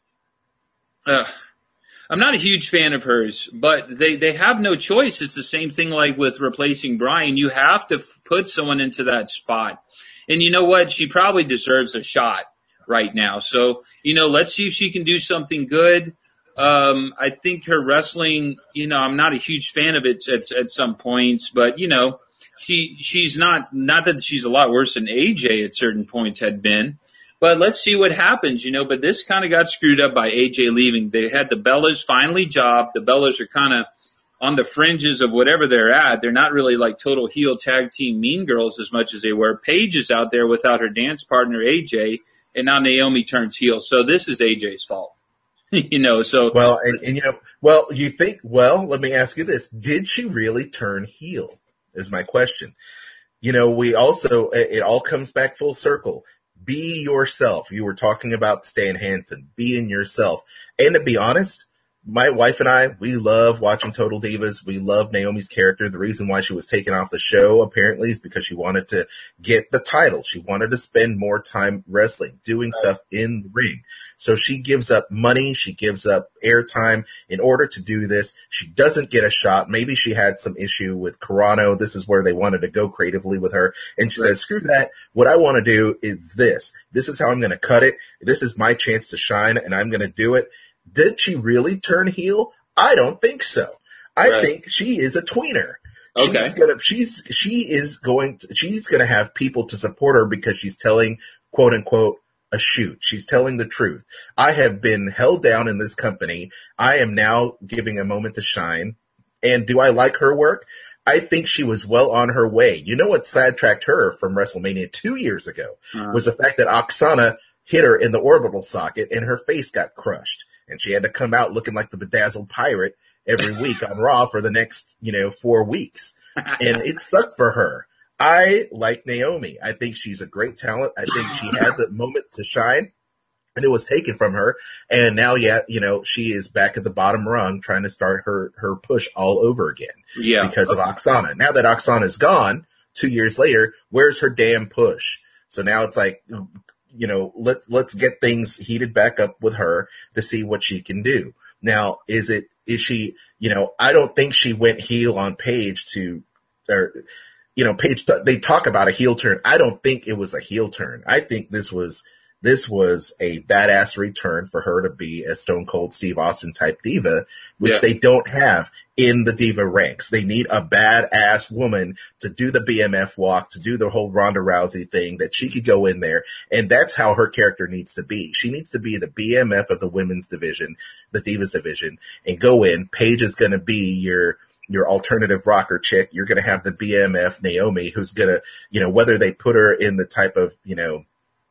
uh, I'm not a huge fan of hers, but they, they have no choice. It's the same thing like with replacing Bryan. You have to f- put someone into that spot. And you know what? She probably deserves a shot right now. So, you know, let's see if she can do something good. Um, I think her wrestling, you know, I'm not a huge fan of it at, at some points, but, you know, She, she's not, not that she's a lot worse than A J at certain points had been, but let's see what happens, you know, but this kind of got screwed up by A J leaving. They had the Bellas finally jobbed. The Bellas are kind of on the fringes of whatever they're at. They're not really like total heel tag team mean girls as much as they were. Paige is out there without her dance partner, A J, and now Naomi turns heel. So this is A J's fault, you know, so. Well, and, and you know, well, you think, well, let me ask you this. Did she really turn heel? Is my question. You know, we also, it all comes back full circle. Be yourself. You were talking about Stan Hansen, being yourself. And to be honest, my wife and I, we love watching Total Divas. We love Naomi's character. The reason why she was taken off the show apparently is because she wanted to get the title. She wanted to spend more time wrestling, doing stuff in the ring. So she gives up money. She gives up airtime in order to do this. She doesn't get a shot. Maybe she had some issue with Carano. This is where they wanted to go creatively with her. And she right. says, screw that. What I want to do is this. This is how I'm going to cut it. This is my chance to shine, and I'm going to do it. Did she really turn heel? I don't think so. I right. think she is a tweener. Okay. She's gonna, she's, she is going to, she's going to have people to support her because she's telling, quote unquote, a shoot. She's telling the truth. I have been held down in this company. I am now giving a moment to shine. And do I like her work? I think she was well on her way. You know what sidetracked her from WrestleMania two years ago uh-huh. was the fact that Oksana hit her in the orbital socket and her face got crushed. And she had to come out looking like the bedazzled pirate every week on Raw for the next, you know, four weeks. And it sucked for her. I like Naomi. I think she's a great talent. I think she had the moment to shine, and it was taken from her. And now, yeah, you know, she is back at the bottom rung trying to start her, her push all over again. Yeah. Because okay. of Oksana. Now that Oksana's gone, two years later, where's her damn push? So now it's like, you know, let, let's get things heated back up with her to see what she can do. Now, is it, is she, you know, I don't think she went heel on Paige to, or, you know, Paige, they talk about a heel turn. I don't think it was a heel turn. I think this was, this was a badass return for her to be a Stone Cold Steve Austin type diva, which yeah. they don't have in the diva ranks. They need a badass woman to do the B M F walk, to do the whole Ronda Rousey thing, that she could go in there. And that's how her character needs to be. She needs to be the B M F of the women's division, the divas division, and go in. Paige is going to be your, your alternative rocker chick. You're going to have the B M F Naomi, who's going to, you know, whether they put her in the type of, you know,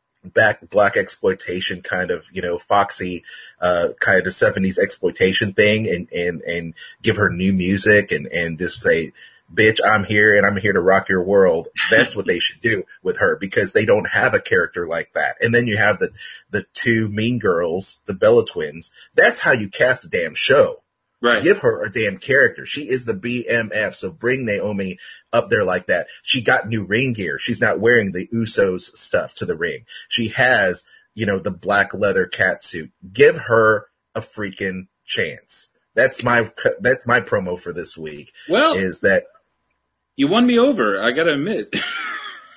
back black exploitation kind of, you know, Foxy, uh, kind of seventies exploitation thing, and, and, and give her new music and, and just say, bitch, I'm here and I'm here to rock your world. That's what they should do with her, because they don't have a character like that. And then you have the, the two mean girls, the Bella twins. That's how you cast a damn show. Right. Give her a damn character. She is the B M F. So bring Naomi up there like that. She got new ring gear. She's not wearing the Usos stuff to the ring. She has, you know, the black leather catsuit. Give her a freaking chance. That's my, that's my promo for this week. Well, is that you won me over. I gotta admit.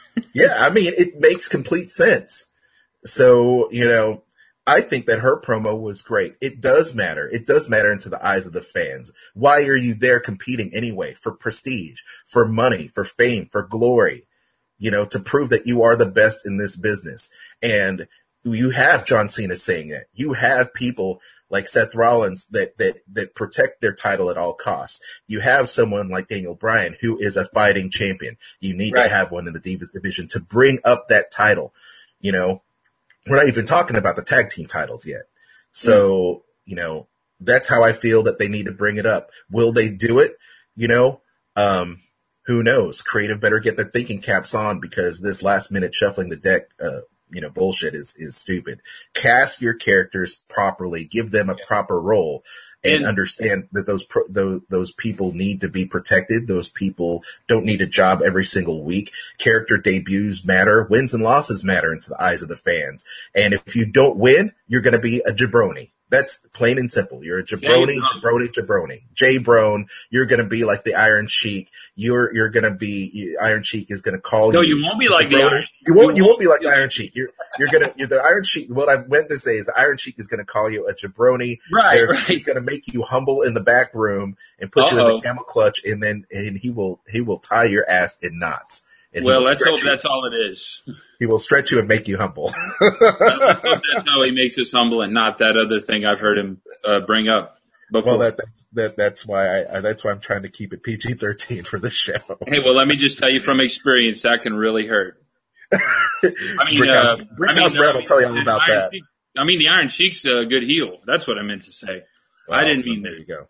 Yeah, I mean, it makes complete sense. So, you know, I think that her promo was great. It does matter. It does matter into the eyes of the fans. Why are you there competing anyway? For prestige, for money, for fame, for glory, you know, to prove that you are the best in this business. And you have John Cena saying that. You have people like Seth Rollins that, that, that protect their title at all costs. You have someone like Daniel Bryan who is a fighting champion. You need right. to have one in the Divas division to bring up that title. You know, we're not even talking about the tag team titles yet. So, mm. you know, that's how I feel that they need to bring it up. Will they do it? You know, um, who knows? Creative better get their thinking caps on, because this last minute shuffling the deck, uh, you know, bullshit is, is stupid. Cast your characters properly, give them a proper role, and, and understand that those, pro, those, those people need to be protected. Those people don't need a job every single week. Character debuts matter. Wins and losses matter into the eyes of the fans. And if you don't win, you're going to be a jabroni. That's plain and simple. You're a jabroni, jabroni, jabroni. J-Brone. You're going to be like the Iron Sheik. You're, you're going to be, Iron Sheik is going to call no, you. No, you won't be like the Iron Sheik. You won't, you won't be like the Iron Sheik. You're, you're going to, you're the Iron Sheik. What I meant to say is the Iron Sheik is going to call you a jabroni. Right, They're, right. He's going to make you humble in the back room and put Uh-oh. you in the camel clutch, and then, and he will, he will tie your ass in knots. And well, let's hope you. that's all it is. He will stretch you and make you humble. I hope that's how he makes us humble, and not that other thing I've heard him uh, bring up before. Well, that, that's, that, that's why I, I, that's why I'm trying to keep it P G thirteen for this show. Hey, well, let me just tell you from experience, that can really hurt. I mean, Brickhouse, uh, Brickhouse I mean, Brad will tell you all about Iron that. Sheik, I mean, the Iron Sheik's a good heel. That's what I meant to say. Well, I didn't mean there that. You go.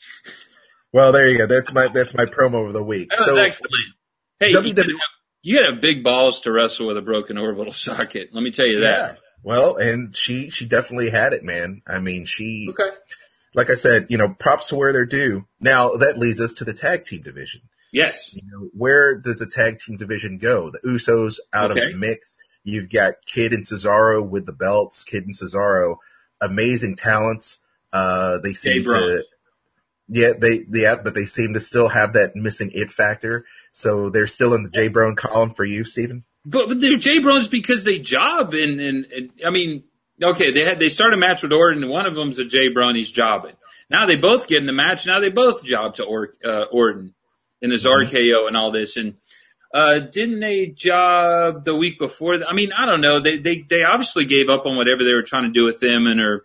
Well, there you go. That's my, that's my promo of the week. That was so, excellent. Hey, W W E. You had a big balls to wrestle with a broken orbital socket. Let me tell you that. Yeah. Well, and she, she definitely had it, man. I mean, she, okay. like I said, you know, props to where they're due. Now that leads us to the tag team division. Yes. You know, where does the tag team division go? The Usos out okay. of the mix. You've got Kid and Cesaro with the belts. Kid and Cesaro, amazing talents. Uh, they seem to, yeah, they, yeah, but they seem to still have that missing it factor. So they're still in the J-Brone column for you, Steven? But, but they're J-Brones because they job and, and, and, I mean, okay, they had, they start a match with Orton, and one of them's a J-Brone, he's jobbing. Now they both get in the match, now they both job to or, uh, Orton in his mm-hmm. R K O and all this. And, uh, didn't they job the week before? I mean, I don't know. They, they, they obviously gave up on whatever they were trying to do with them and are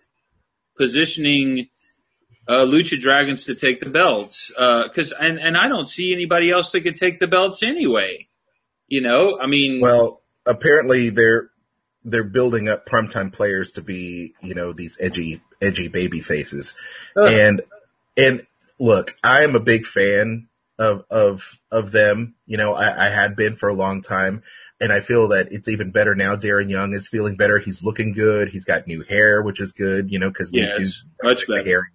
positioning Uh, Lucha Dragons to take the belts, uh, cause, and, and I don't see anybody else that could take the belts anyway. You know, I mean. Well, apparently they're, they're building up primetime players to be, you know, these edgy, edgy baby faces. Uh, and, and look, I am a big fan of, of, of them. You know, I, I had been for a long time, and I feel that it's even better now. Darren Young is feeling better. He's looking good. He's got new hair, which is good, you know, cause we yes, do much like the hair.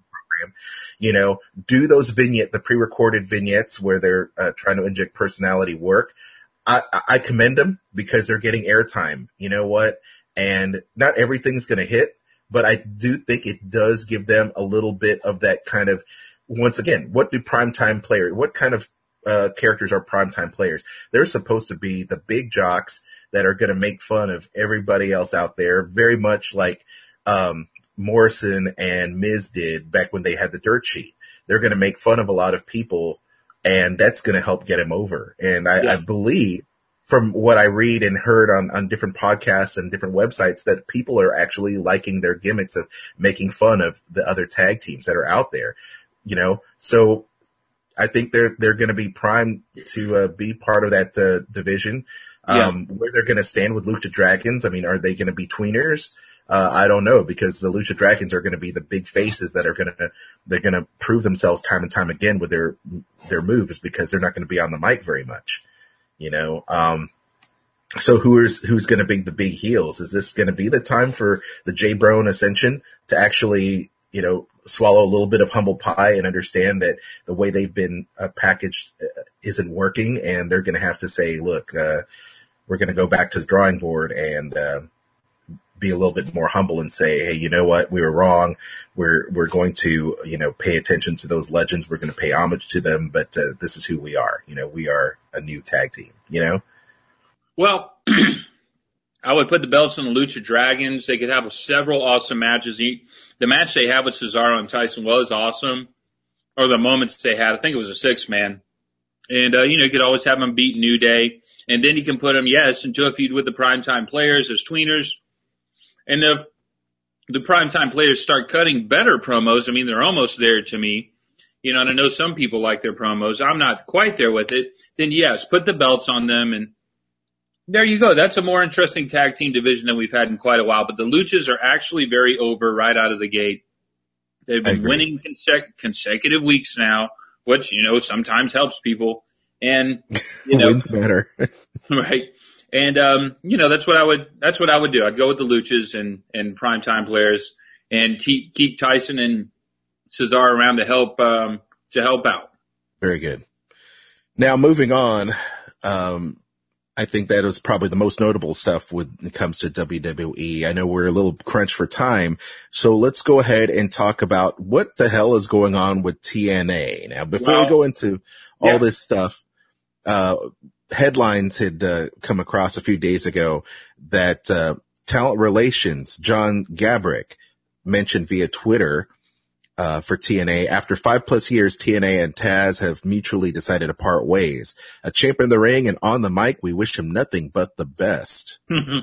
You know, do those vignette, the pre-recorded vignettes where they're uh, trying to inject personality work. I, I commend them because they're getting airtime. You know what? And not everything's going to hit, but I do think it does give them a little bit of that kind of, once again, what do primetime players, what kind of uh, characters are primetime players? They're supposed to be the big jocks that are going to make fun of everybody else out there, very much like, um, Morrison and Miz did back when they had the dirt sheet. They're going to make fun of a lot of people, and that's going to help get him over. And I, yeah. I believe from what I read and heard on, on different podcasts and different websites that people are actually liking their gimmicks of making fun of the other tag teams that are out there, you know? So I think they're, they're going to be primed to uh, be part of that uh, division. Um, yeah. Where they're going to stand with Lucha Dragons. I mean, are they going to be tweeners? Uh, I don't know, because the Lucha Dragons are going to be the big faces that are going to, they're going to prove themselves time and time again with their, their moves, because they're not going to be on the mic very much, you know? Um, so who is, who's going to be the big heels? Is this going to be the time for the J-Brone Ascension to actually, you know, swallow a little bit of humble pie and understand that the way they've been uh, packaged uh, isn't working, and they're going to have to say, look, uh, we're going to go back to the drawing board and, uh, be a little bit more humble and say, hey, you know what? We were wrong. We're, we're going to, you know, pay attention to those legends. We're going to pay homage to them, but uh, this is who we are. You know, we are a new tag team, you know? Well, I would put the belts on the Lucha Dragons. They could have several awesome matches. The match they have with Cesaro and Tyson was awesome, or the moments they had. I think it was a six-man. And, uh, you know, you could always have them beat New Day. And then you can put them, yes, into a feud with the primetime players as tweeners. And if the primetime players start cutting better promos, I mean, they're almost there to me. You know, and I know some people like their promos. I'm not quite there with it. Then, yes, put the belts on them. And there you go. That's a more interesting tag team division than we've had in quite a while. But the Luchas are actually very over right out of the gate. They've been winning consec- consecutive weeks now, which, you know, sometimes helps people. And, you know, wins matter. Right. And, um, you know, that's what I would, that's what I would do. I'd go with the Luchas and, and primetime players and te- keep Tyson and Cesaro around to help, um, to help out. Very good. Now moving on, um, I think that is probably the most notable stuff when it comes to W W E. I know we're a little crunched for time, so let's go ahead and talk about what the hell is going on with T N A. Now, before well, we go into all yeah. this stuff, uh, headlines had uh, come across a few days ago that uh, talent relations, John Gabrick, mentioned via Twitter Uh, for T N A. After five plus years, T N A and Taz have mutually decided to part ways. A champ in the ring and on the mic, we wish him nothing but the best.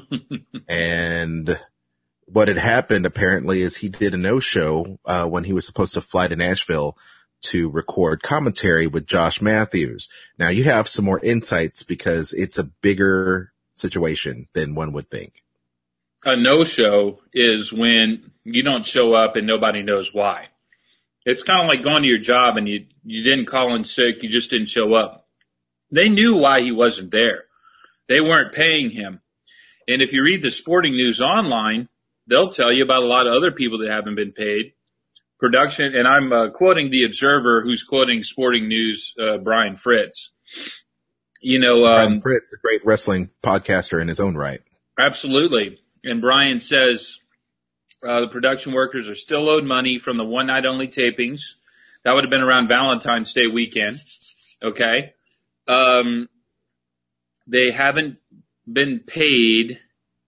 And what had happened apparently is he did a no-show uh, when he was supposed to fly to Nashville to record commentary with Josh Matthews. Now you have some more insights because it's a bigger situation than one would think. A no-show is when you don't show up and nobody knows why. It's kind of like going to your job and you, you didn't call in sick. You just didn't show up. They knew why he wasn't there. They weren't paying him. And if you read the sporting news online, they'll tell you about a lot of other people that haven't been paid. Production, and I'm uh, quoting the Observer, who's quoting sporting news, uh, Brian Fritz. You know, um, Brian Fritz, a great wrestling podcaster in his own right. Absolutely. And Brian says, Uh, the production workers are still owed money from the one night only tapings. That would have been around Valentine's Day weekend. Okay. Um, they haven't been paid,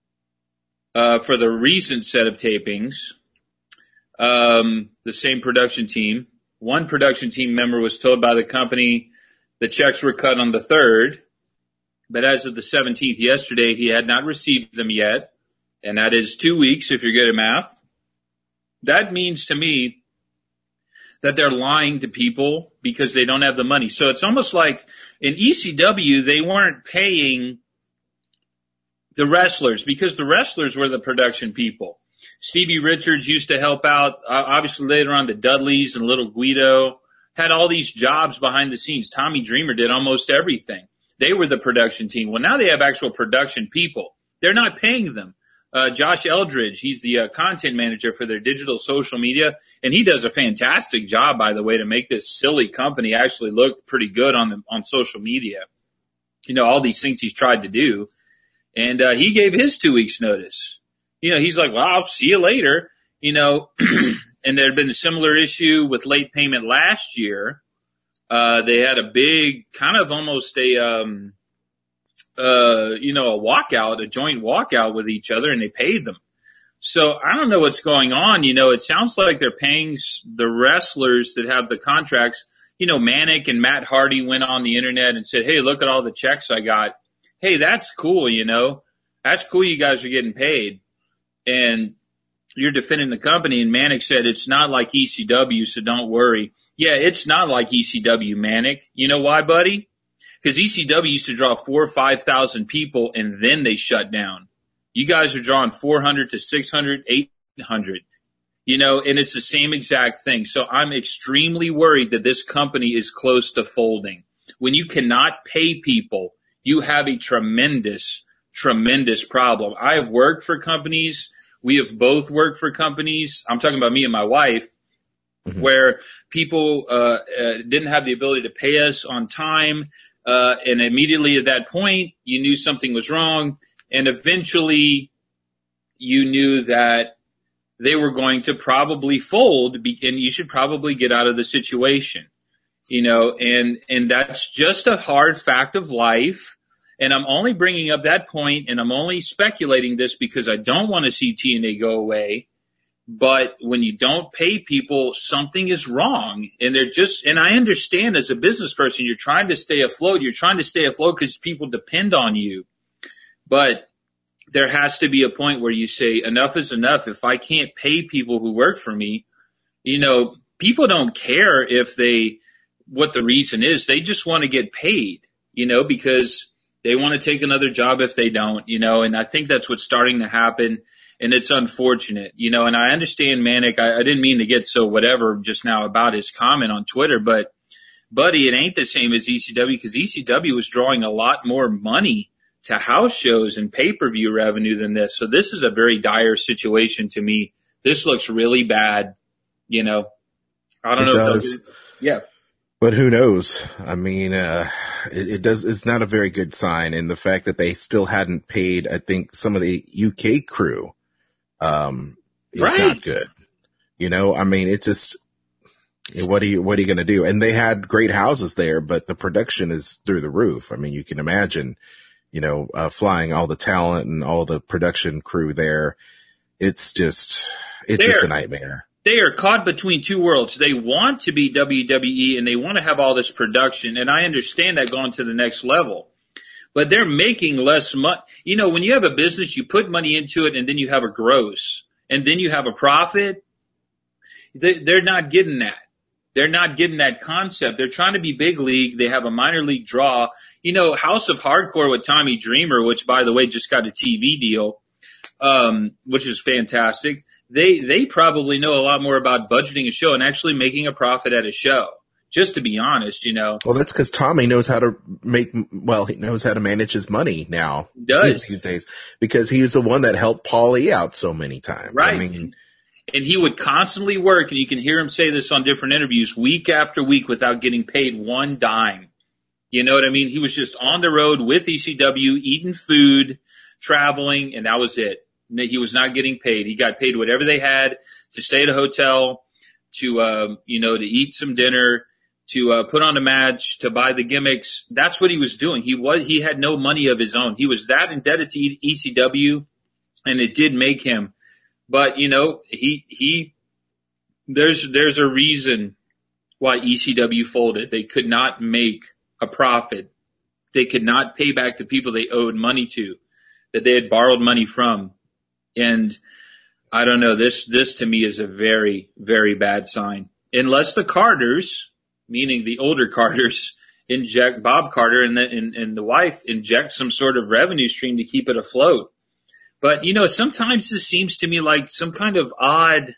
uh, for the recent set of tapings. Um, the same production team. One production team member was told by the company the checks were cut on the third, but as of the seventeenth yesterday, he had not received them yet. And that is two weeks if you're good at math. That means to me that they're lying to people because they don't have the money. So it's almost like in E C W, they weren't paying the wrestlers because the wrestlers were the production people. Stevie Richards used to help out. Uh, obviously later on the Dudleys and Little Guido had all these jobs behind the scenes. Tommy Dreamer did almost everything. They were the production team. Well, now they have actual production people. They're not paying them. Uh, Josh Eldridge, he's the uh, content manager for their digital social media, and he does a fantastic job, by the way, to make this silly company actually look pretty good on the, on social media. You know, all these things he's tried to do. And, uh, he gave his two weeks notice. You know, he's like, well, I'll see you later, you know, and there had been a similar issue with late payment last year. Uh, they had a big, kind of almost a, um, uh, you know, a walkout, a joint walkout with each other, and they paid them. So I don't know what's going on. You know, it sounds like they're paying the wrestlers that have the contracts. You know, Manic and Matt Hardy went on the internet and said, hey, look at all the checks I got. Hey, that's cool, you know. That's cool you guys are getting paid. And you're defending the company. And Manic said, it's not like E C W, so don't worry. Yeah, it's not like E C W, Manic. You know why, buddy? Because E C W used to draw four or five thousand people, and then they shut down. You guys are drawing four hundred to six hundred, eight hundred. You know, and it's the same exact thing. So I'm extremely worried that this company is close to folding. When you cannot pay people, you have a tremendous, tremendous problem. I have worked for companies. We have both worked for companies. I'm talking about me and my wife, mm-hmm. where people uh, uh didn't have the ability to pay us on time. Uh, and immediately at that point, you knew something was wrong. And eventually you knew that they were going to probably fold, and you should probably get out of the situation, you know, and, and that's just a hard fact of life. And I'm only bringing up that point, and I'm only speculating this because I don't want to see T N A go away. But when you don't pay people, something is wrong. And they're just, and I understand as a business person, you're trying to stay afloat. You're trying to stay afloat because people depend on you. But there has to be a point where you say, enough is enough. If I can't pay people who work for me, you know, people don't care if they, what the reason is. They just want to get paid, you know, because they want to take another job if they don't, you know, and I think that's what's starting to happen. And it's unfortunate, you know, and I understand Manic. I, I didn't mean to get so whatever just now about his comment on Twitter, but buddy, it ain't the same as E C W because E C W was drawing a lot more money to house shows and pay-per-view revenue than this. So this is a very dire situation to me. This looks really bad, you know. I don't it know. Does. If yeah. But who knows? I mean, uh, it, it does, it's not a very good sign. And the fact that they still hadn't paid, I think, some of the U K crew, um, is right. not good. You know, I mean, it's just, what are you, what are you going to do? And they had great houses there, but the production is through the roof. I mean, you can imagine, you know, uh, flying all the talent and all the production crew there. It's just, it's They're, just a nightmare. They are caught between two worlds. They want to be W W E and they want to have all this production. And I understand that going to the next level. But they're making less money. You know, when you have a business, you put money into it and then you have a gross and then you have a profit. They're not getting that. They're not getting that concept. They're trying to be big league. They have a minor league draw. You know, House of Hardcore with Tommy Dreamer, which by the way just got a T V deal, um, which is fantastic. They, they probably know a lot more about budgeting a show and actually making a profit at a show. Just to be honest, you know. Well, that's because Tommy knows how to make, well, he knows how to manage his money now. He does. These days. Because he's the one that helped Paulie out so many times. Right. I mean, and he would constantly work, and you can hear him say this on different interviews, week after week without getting paid one dime. You know what I mean? He was just on the road with E C W, eating food, traveling, and that was it. He was not getting paid. He got paid whatever they had to stay at a hotel, to, um, you know, to eat some dinner, to uh, put on a match, to buy the gimmicks. That's what he was doing. He was, he had no money of his own. He was that indebted to E C W, and it did make him. But, you know, he, he, there's, there's a reason why E C W folded. They could not make a profit. They could not pay back the people they owed money to, that they had borrowed money from. And I don't know, this, this to me is a very, very bad sign. Unless the Carters, meaning the older Carters, inject, Bob Carter and the, and, and the wife inject some sort of revenue stream to keep it afloat. But, you know, sometimes this seems to me like some kind of odd,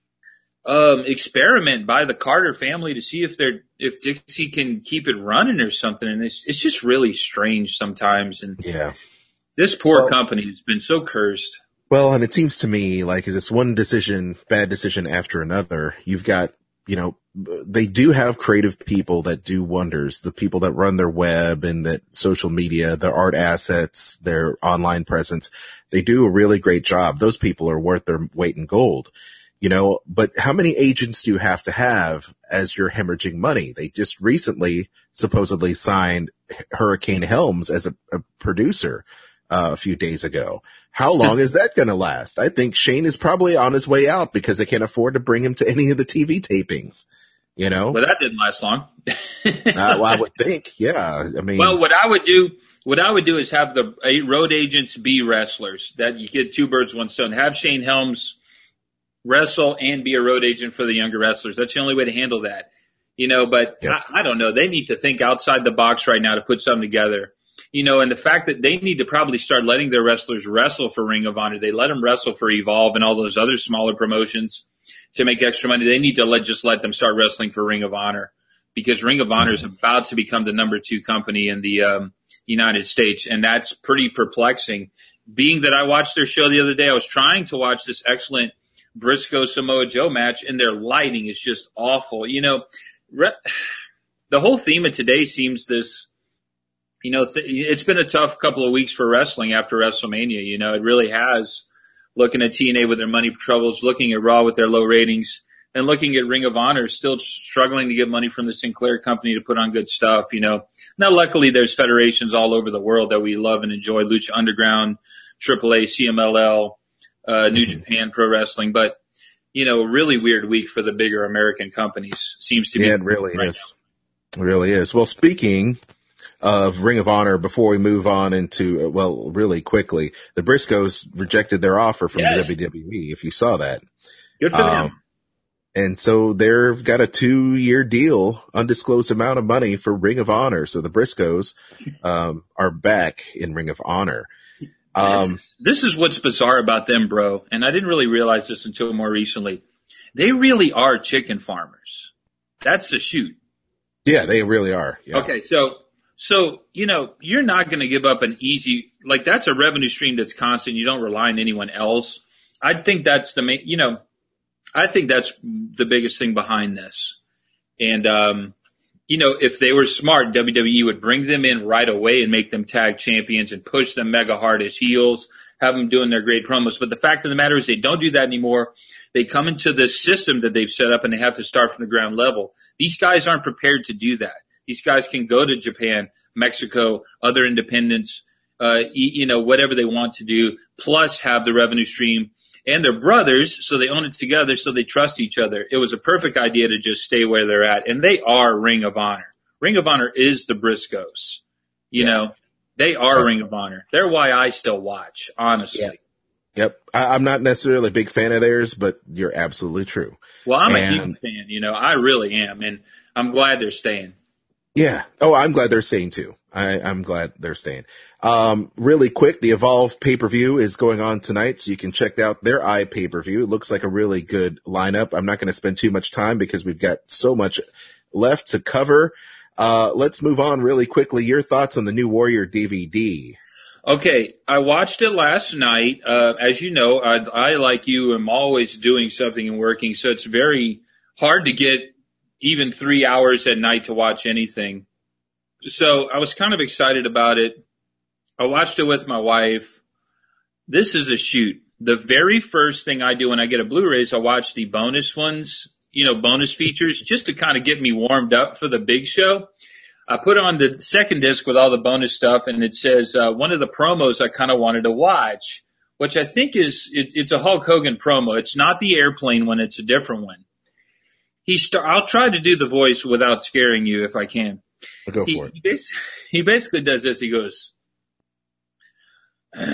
um, experiment by the Carter family to see if they're, if Dixie can keep it running or something. And it's, it's just really strange sometimes. And yeah, this poor well, company has been so cursed. Well, and it seems to me like is this one decision, bad decision after another. You've got, you know, they do have creative people that do wonders, the people that run their web and that social media, their art assets, their online presence. They do a really great job. Those people are worth their weight in gold, you know, but how many agents do you have to have as you're hemorrhaging money? They just recently supposedly signed Hurricane Helms as a, a producer uh, a few days ago. How long is that going to last? I think Shane is probably on his way out because they can't afford to bring him to any of the T V tapings, you know? Well, that didn't last long. uh, well, I would think, yeah. I mean, well, what I would do, what I would do is have the road agents be wrestlers. That you get two birds, one stone. Have Shane Helms wrestle and be a road agent for the younger wrestlers. That's the only way to handle that, you know. But yep. I, I don't know. They need to think outside the box right now to put something together. You know, and the fact that they need to probably start letting their wrestlers wrestle for Ring of Honor. They let them wrestle for Evolve and all those other smaller promotions to make extra money. They need to let, just let them start wrestling for Ring of Honor because Ring of Honor is about to become the number two company in the um, United States. And that's pretty perplexing. Being that I watched their show the other day, I was trying to watch this excellent Briscoe Samoa Joe match and their lighting is just awful. You know, re- the whole theme of today seems this, You know, th- it's been a tough couple of weeks for wrestling after WrestleMania. You know, it really has. Looking at T N A with their money troubles, looking at Raw with their low ratings. and looking at Ring of Honor, still struggling to get money from the Sinclair company to put on good stuff, you know. Now, luckily, there's federations all over the world that we love and enjoy, Lucha Underground, triple A, C M L L, uh, New mm-hmm. Japan Pro Wrestling, but, you know, really weird week for the bigger American companies seems to be. Yeah, it really right is. Now. It really is. Well, speaking of Ring of Honor, before we move on into, well, really quickly, the Briscoes rejected their offer from yes. the W W E, if you saw that. Good for um, them. And so they've got a two-year deal, undisclosed amount of money for Ring of Honor. So the Briscoes um, are back in Ring of Honor. Um, this is what's bizarre about them, bro. And I didn't really realize this until more recently. They really are chicken farmers. That's the shoot. Yeah, they really are. Yeah. Okay, so, so, you know, you're not going to give up an easy, like that's a revenue stream that's constant. You don't rely on anyone else. I think that's the main, you know, I think that's the biggest thing behind this. And, um, you know, if they were smart, W W E would bring them in right away and make them tag champions and push them mega hard as heels, have them doing their great promos. But the fact of the matter is they don't do that anymore. They come into this system that they've set up and they have to start from the ground level. These guys aren't prepared to do that. These guys can go to Japan, Mexico, other independents, uh, you know, whatever they want to do, plus have the revenue stream. And they're brothers, so they own it together, so they trust each other. It was a perfect idea to just stay where they're at. And they are Ring of Honor. Ring of Honor is the Briscoes. You yeah. know, they are Ring of Honor. They're why I still watch, honestly. Yeah. Yep. I, I'm not necessarily a big fan of theirs, but you're absolutely true. Well, I'm and, a huge fan, you know, I really am. And I'm glad they're staying. Yeah. Oh, I'm glad they're staying too. I, I'm glad they're staying. Um, really quick, the Evolve pay-per-view is going on tonight, so you can check out their I pay-per-view. It looks like a really good lineup. I'm not going to spend too much time because we've got so much left to cover. Uh, let's move on really quickly. Your thoughts on the New Warrior D V D? Okay, I watched it last night. Uh, as you know, I, I, like you, am always doing something and working, so it's very hard to get even three hours at night to watch anything. So I was kind of excited about it. I watched it with my wife. This is a shoot. The very first thing I do when I get a Blu-ray is I watch the bonus ones, you know, bonus features, just to kind of get me warmed up for the big show. I put on the second disc with all the bonus stuff, and it says uh, one of the promos I kind of wanted to watch, which I think is it, it's a Hulk Hogan promo. It's not the airplane one; it's a different one. He star- I'll try to do the voice without scaring you if I can. I'll go he, for it. He, bas- he basically does this. He goes, uh,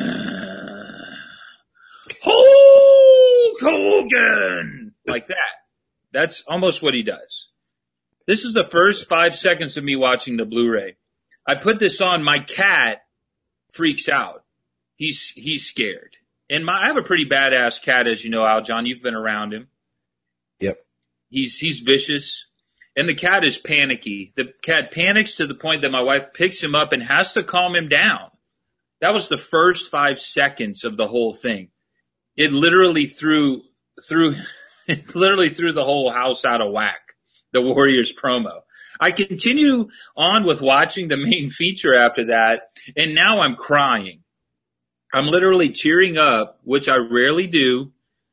Hulk Hogan, like that. That's almost what he does. This is the first five seconds of me watching the Blu-ray. I put this on. My cat freaks out. He's, he's scared. And my, I have a pretty badass cat, as you know, Al John. You've been around him. Yep. He's, he's vicious. And the cat is panicky. The cat panics to the point that my wife picks him up and has to calm him down. That was the first five seconds of the whole thing. It literally threw, threw, it literally threw the whole house out of whack. The Warriors promo. I continue on with watching the main feature after that, and now I'm crying. I'm literally tearing up, which I rarely do.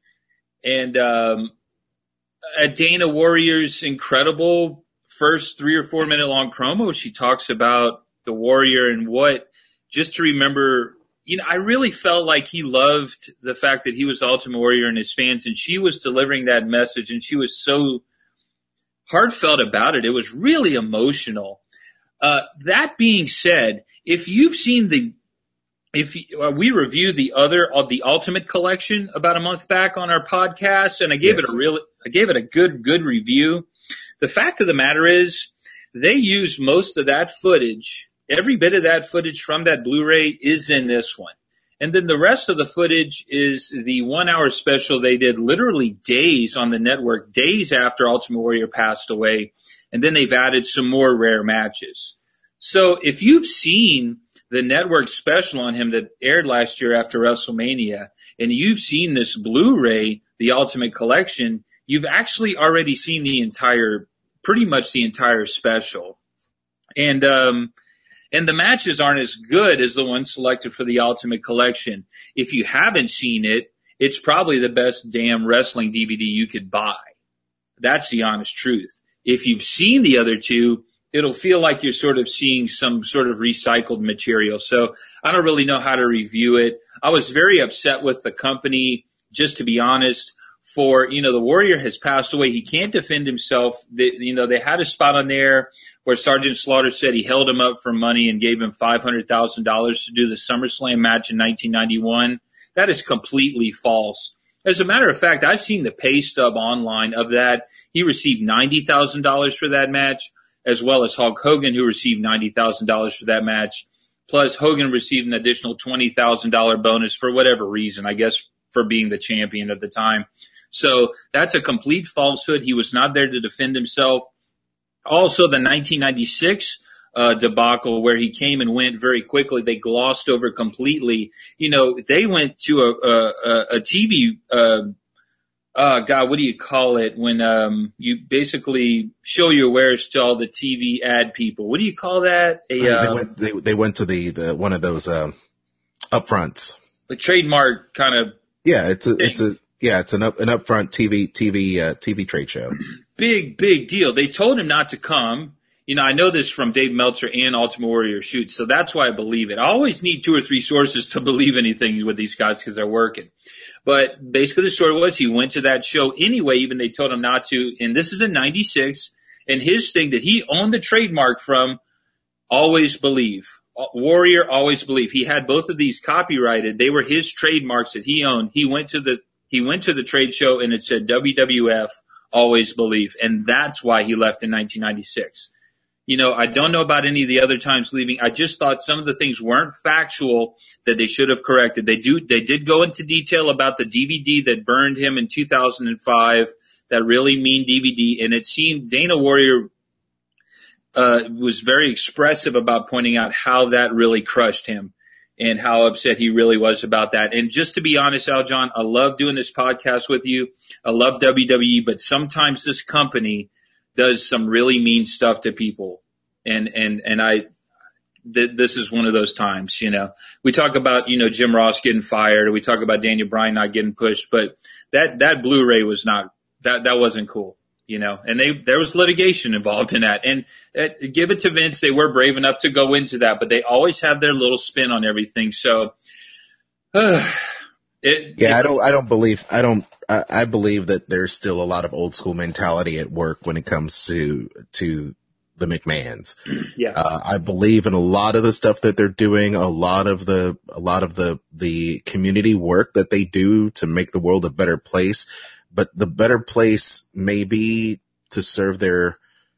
And um at Dana Warrior's incredible first three or four minute long promo, she talks about the Warrior and what, just to remember, you know, I really felt like he loved the fact that he was the Ultimate Warrior and his fans, and she was delivering that message, and she was so heartfelt about it. It was really emotional. Uh, that being said, if you've seen the, if you, uh, we reviewed the other of uh, the Ultimate Collection about a month back on our podcast, and I gave yes. it a real, I gave it a good, good review. The fact of the matter is, they used most of that footage. Every bit of that footage from that Blu-ray is in this one. And then the rest of the footage is the one hour special they did literally days on the network, days after Ultimate Warrior passed away. And then they've added some more rare matches. So if you've seen the network special on him that aired last year after WrestleMania, and you've seen this Blu-ray, the Ultimate Collection, you've actually already seen the entire, pretty much the entire special. And, um, And the matches aren't as good as the ones selected for the Ultimate Collection. If you haven't seen it, it's probably the best damn wrestling D V D you could buy. That's the honest truth. If you've seen the other two, it'll feel like you're sort of seeing some sort of recycled material. So I don't really know how to review it. I was very upset with the company, just to be honest, for, you know, the Warrior has passed away. He can't defend himself. They, you know, they had a spot on there where Sergeant Slaughter said he held him up for money and gave him five hundred thousand dollars to do the SummerSlam match in nineteen ninety-one. That is completely false. As a matter of fact, I've seen the pay stub online of that. He received ninety thousand dollars for that match, as well as Hulk Hogan, who received ninety thousand dollars for that match. Plus, Hogan received an additional twenty thousand dollars bonus for whatever reason, I guess for being the champion at the time. So that's a complete falsehood. He was not there to defend himself. Also, the nineteen ninety-six uh debacle where he came and went very quickly, they glossed over completely. You know, they went to a, a, a T V, uh, uh, God, what do you call it? When, um, you basically show your wares to all the T V ad people. What do you call that? A, uh, they went, they, they went to the, the, one of those, um, upfronts. A trademark kind of. Yeah, it's a, thing. it's a, yeah, it's an up, an upfront T V, T V, uh, T V trade show. Big, big deal. They told him not to come. You know, I know this from Dave Meltzer and Ultimate Warrior Shoots, so that's why I believe it. I always need two or three sources to believe anything with these guys because they're working. But basically the story was he went to that show anyway, even they told him not to. And this is in ninety-six. And his thing that he owned the trademark from, Always Believe. Warrior, Always Believe. He had both of these copyrighted. They were his trademarks that he owned. He went to the, he went to the trade show and it said W W F, Always Believe. And that's why he left in nineteen ninety-six. You know, I don't know about any of the other times leaving. I just thought some of the things weren't factual that they should have corrected. They do, they did go into detail about the D V D that burned him in two thousand five, that really mean D V D. And it seemed Dana Warrior, uh, was very expressive about pointing out how that really crushed him and how upset he really was about that. And just to be honest, Aljon, I love doing this podcast with you. I love W W E, but sometimes this company does some really mean stuff to people. And, and, and I, th- this is one of those times, you know, we talk about, you know, Jim Ross getting fired, or we talk about Daniel Bryan not getting pushed, but that, that Blu-ray was not, that, that wasn't cool, you know, and they, there was litigation involved in that. And uh, give it to Vince. They were brave enough to go into that, but they always have their little spin on everything. So, uh, it, yeah, it, I don't, I don't believe, I don't, I, I believe that there's still a lot of old school mentality at work when it comes to, to the McMahons. Yeah. Uh, I believe in a lot of the stuff that they're doing, a lot of the, a lot of the, the community work that they do to make the world a better place. But the better place may be to serve their,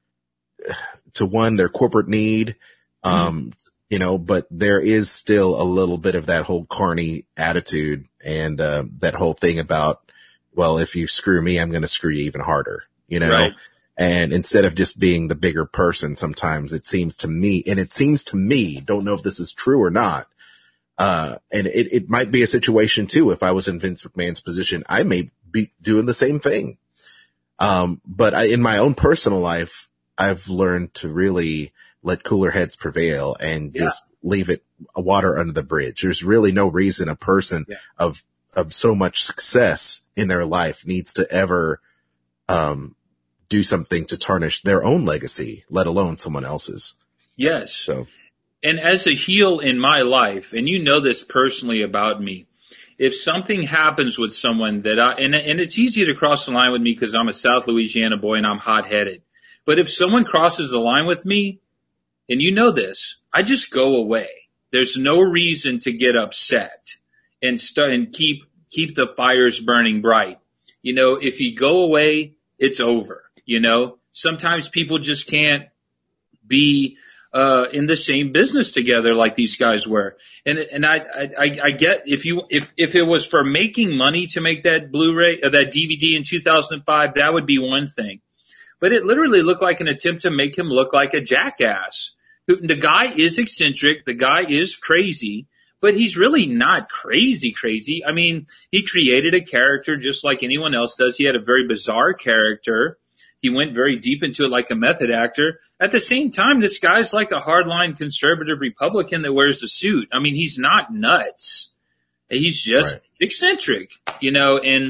to one, their corporate need. Um, mm-hmm. You know, but there is still a little bit of that whole carny attitude and, uh, that whole thing about, well, if you screw me, I'm going to screw you even harder, you know? Right. And instead of just being the bigger person, sometimes it seems to me, and it seems to me, don't know if this is true or not. Uh, and it, it might be a situation too. If I was in Vince McMahon's position, I may be doing the same thing. Um, but I, in my own personal life, I've learned to really let cooler heads prevail and yeah. just leave it water under the bridge. There's really no reason a person yeah. of, of so much success in their life needs to ever, um, do something to tarnish their own legacy, let alone someone else's. Yes. So, and as a heel in my life, and you know this personally about me, if something happens with someone that I, and, and it's easy to cross the line with me because I'm a South Louisiana boy and I'm hot headed. But if someone crosses the line with me, and you know this, I just go away. There's no reason to get upset and st- and keep, keep the fires burning bright. You know, if you go away, it's over. You know, sometimes people just can't be, uh, in the same business together like these guys were. And, and I, I, I get if you, if, if it was for making money to make that Blu-ray, uh, that D V D in two thousand five, that would be one thing. But it literally looked like an attempt to make him look like a jackass. The guy is eccentric. The guy is crazy, but he's really not crazy, crazy. I mean, he created a character just like anyone else does. He had a very bizarre character. He went very deep into it like a method actor. At the same time, this guy's like a hardline conservative Republican that wears a suit. I mean, he's not nuts. He's just right. eccentric, you know, and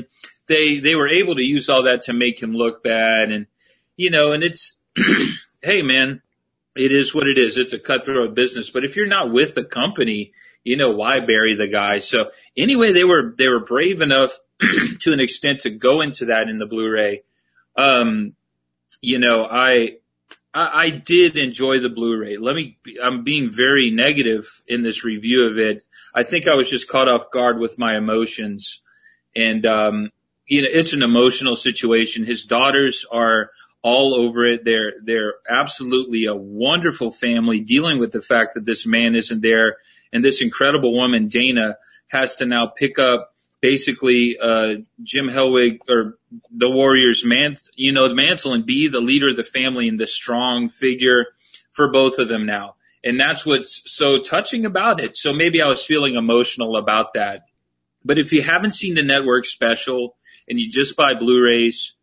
they, they were able to use all that to make him look bad. And, you know, and it's, hey man, it is what it is. It's a cutthroat business. But if you're not with the company, you know, why bury the guy? So anyway, they were, they were brave enough to an extent to go into that in the Blu-ray. Um, you know, I, I, I did enjoy the Blu-ray. Let me, I'm being very negative in this review of it. I think I was just caught off guard with my emotions. And, um, you know, it's an emotional situation. His daughters are all over it. They're, they're absolutely a wonderful family dealing with the fact that this man isn't there. And this incredible woman, Dana, has to now pick up basically, uh, Jim Hellwig or the Warriors man, you know, the mantle and be the leader of the family and the strong figure for both of them now. And that's what's so touching about it. So maybe I was feeling emotional about that. But if you haven't seen the network special and you just buy Blu-rays,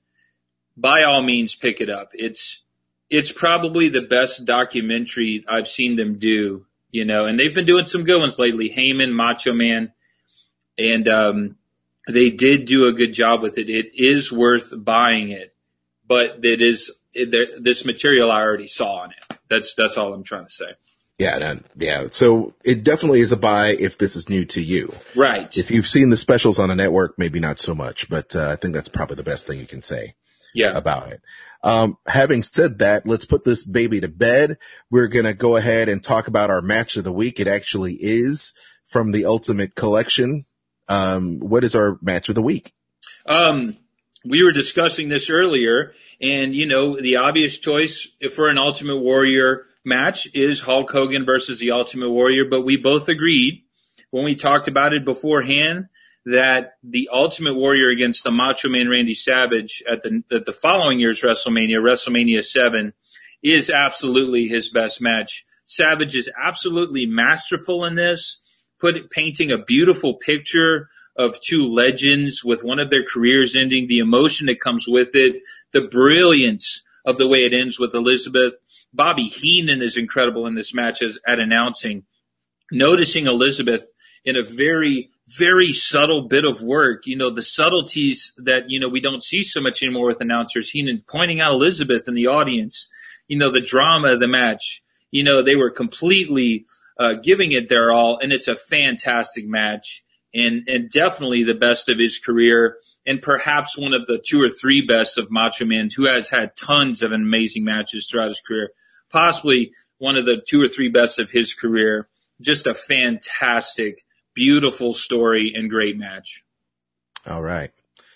by all means pick it up. It's, it's probably the best documentary I've seen them do, you know, and they've been doing some good ones lately. Heyman, Macho Man, and, um, they did do a good job with it. It is worth buying it, but it is, it, this material I already saw on it. That's, that's all I'm trying to say. Yeah, no, yeah. So it definitely is a buy if this is new to you. Right. If you've seen the specials on a network, maybe not so much, but uh, I think that's probably the best thing you can say yeah. about it. Um, having said that, let's put this baby to bed. We're going to go ahead and talk about our match of the week. It actually is from the Ultimate Collection. Um, what is our match of the week? Um, we were discussing this earlier, and, you know, the obvious choice for an Ultimate Warrior match is Hulk Hogan versus the Ultimate Warrior, but we both agreed when we talked about it beforehand that the Ultimate Warrior against the Macho Man Randy Savage at the, at the following year's WrestleMania, WrestleMania seven, is absolutely his best match. Savage is absolutely masterful in this, put painting a beautiful picture of two legends with one of their careers ending, the emotion that comes with it, the brilliance of the way it ends with Elizabeth. Bobby Heenan is incredible in this match as at announcing, noticing Elizabeth in a very, very subtle bit of work. You know, the subtleties that, you know, we don't see so much anymore with announcers. Heenan pointing out Elizabeth in the audience, you know, the drama of the match. You know, they were completely, uh, giving it their all, and it's a fantastic match and, and definitely the best of his career. And perhaps one of the two or three best of Macho Man, who has had tons of amazing matches throughout his career. Possibly one of the two or three best of his career. Just a fantastic, beautiful story and great match. All right.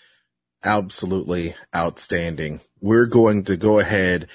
Absolutely outstanding. We're going to go ahead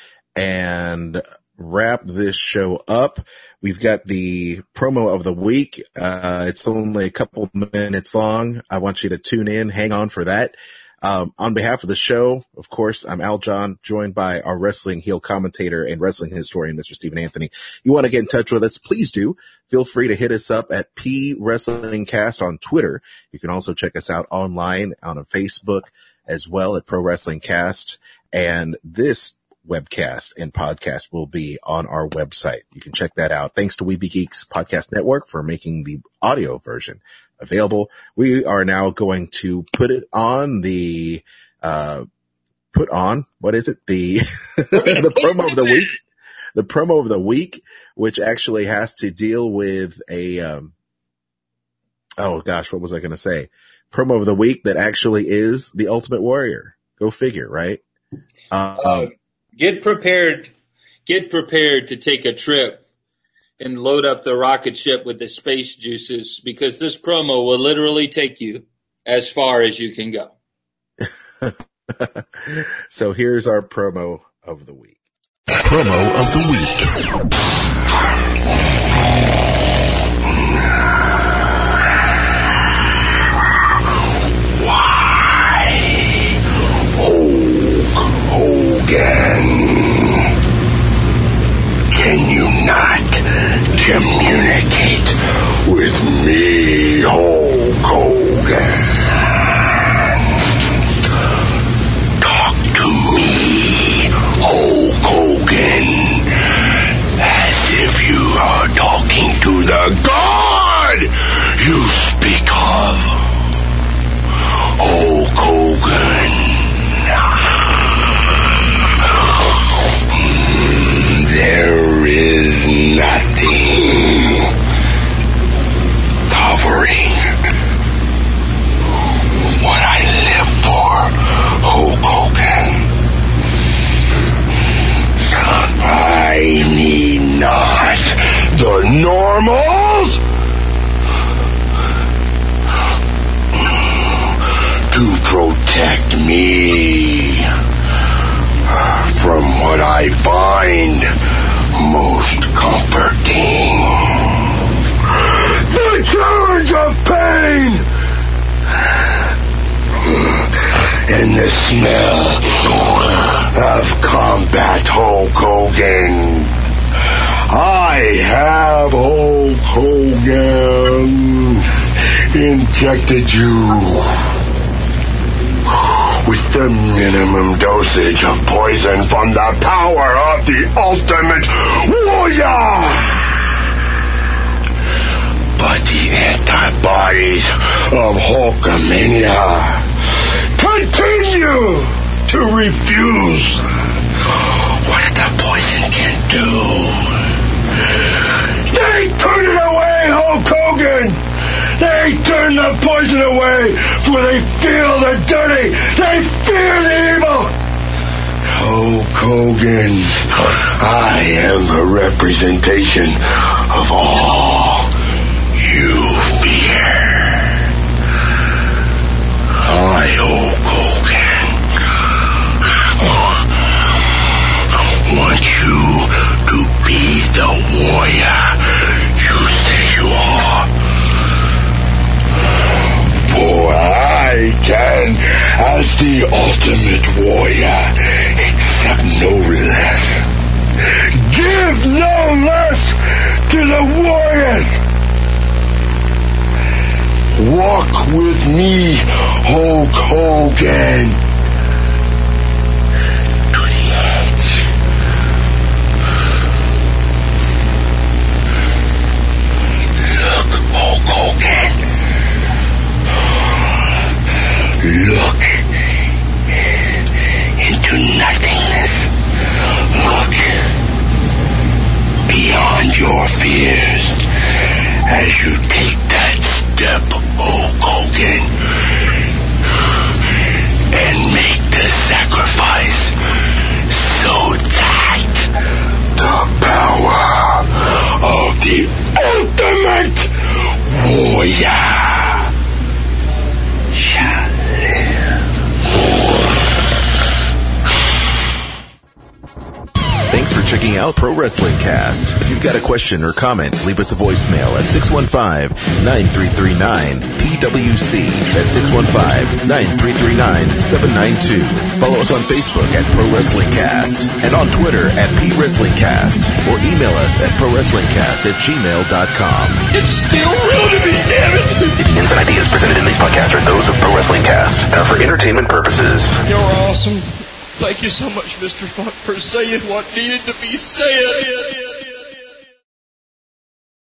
and wrap this show up. We've got the promo of the week. Uh, it's only a couple minutes long. I want you to tune in. Hang on for that. Um, on behalf of the show, of course, I'm Al John, joined by our wrestling heel commentator and wrestling historian, Mister Stephen Anthony. You want to get in touch with us? Please do. Feel free to hit us up at P Wrestling Cast on Twitter. You can also check us out online on Facebook as well at Pro Wrestling Cast. And this webcast and podcast will be on our website. You can check that out. Thanks to Weeby Geeks Podcast Network for making the audio version available. We are now going to put it on the, uh, put on, what is it? The, the promo of the week, the promo of the week, which actually has to deal with a, um, oh gosh, what was I going to say? Promo of the week that actually is the Ultimate Warrior. Go figure, right? Um, uh, get prepared, get prepared to take a trip and load up the rocket ship with the space juices, because this promo will literally take you as far as you can go. So here's our promo of the week. Promo of the week. Why? Hulk Hogan. Can you not communicate with me, Hulk Hogan? Talk to me, Hulk Hogan, as if you are talking to the God you speak of. Hulk Hogan. me. From what I find most comforting. The challenge of pain and the smell of combat Hulk Hogan. I have Hulk Hogan injected you with the minimum dosage of poison from the power of the Ultimate Warrior. But the antibodies of Hulkamania continue to refuse what the poison can do. They turn it away, Hulk Hogan! They turn the poison away, for they feel the dirty. They fear the evil. Hulk Hogan, I am a representation of all you fear. I, Hulk Hogan, want you to be the warrior you say you are. For I can, as the ultimate warrior, accept no less. Give no less to the warriors. Walk with me, Hulk Hogan, to the edge. Look, Hulk Hogan. Look into nothingness. Look beyond your fears as you take that step, Hulk Hogan, and make the sacrifice so that the power of the ultimate warrior shall live. Thanks for checking out Pro Wrestling Cast. If you've got a question or comment, leave us a voicemail at six one five, nine three three nine, P W C. That's six one five, nine three three nine, seven nine two. Follow us on Facebook at Pro Wrestling Cast and on Twitter at P Wrestling Cast, or email us at pro wrestling cast at gmail dot com. It's still real to me, damn it! The opinions and ideas presented in these podcasts are those of Pro Wrestling Cast and are for entertainment purposes. You're awesome. Thank you so much, Mister Funk, for saying what needed to be said.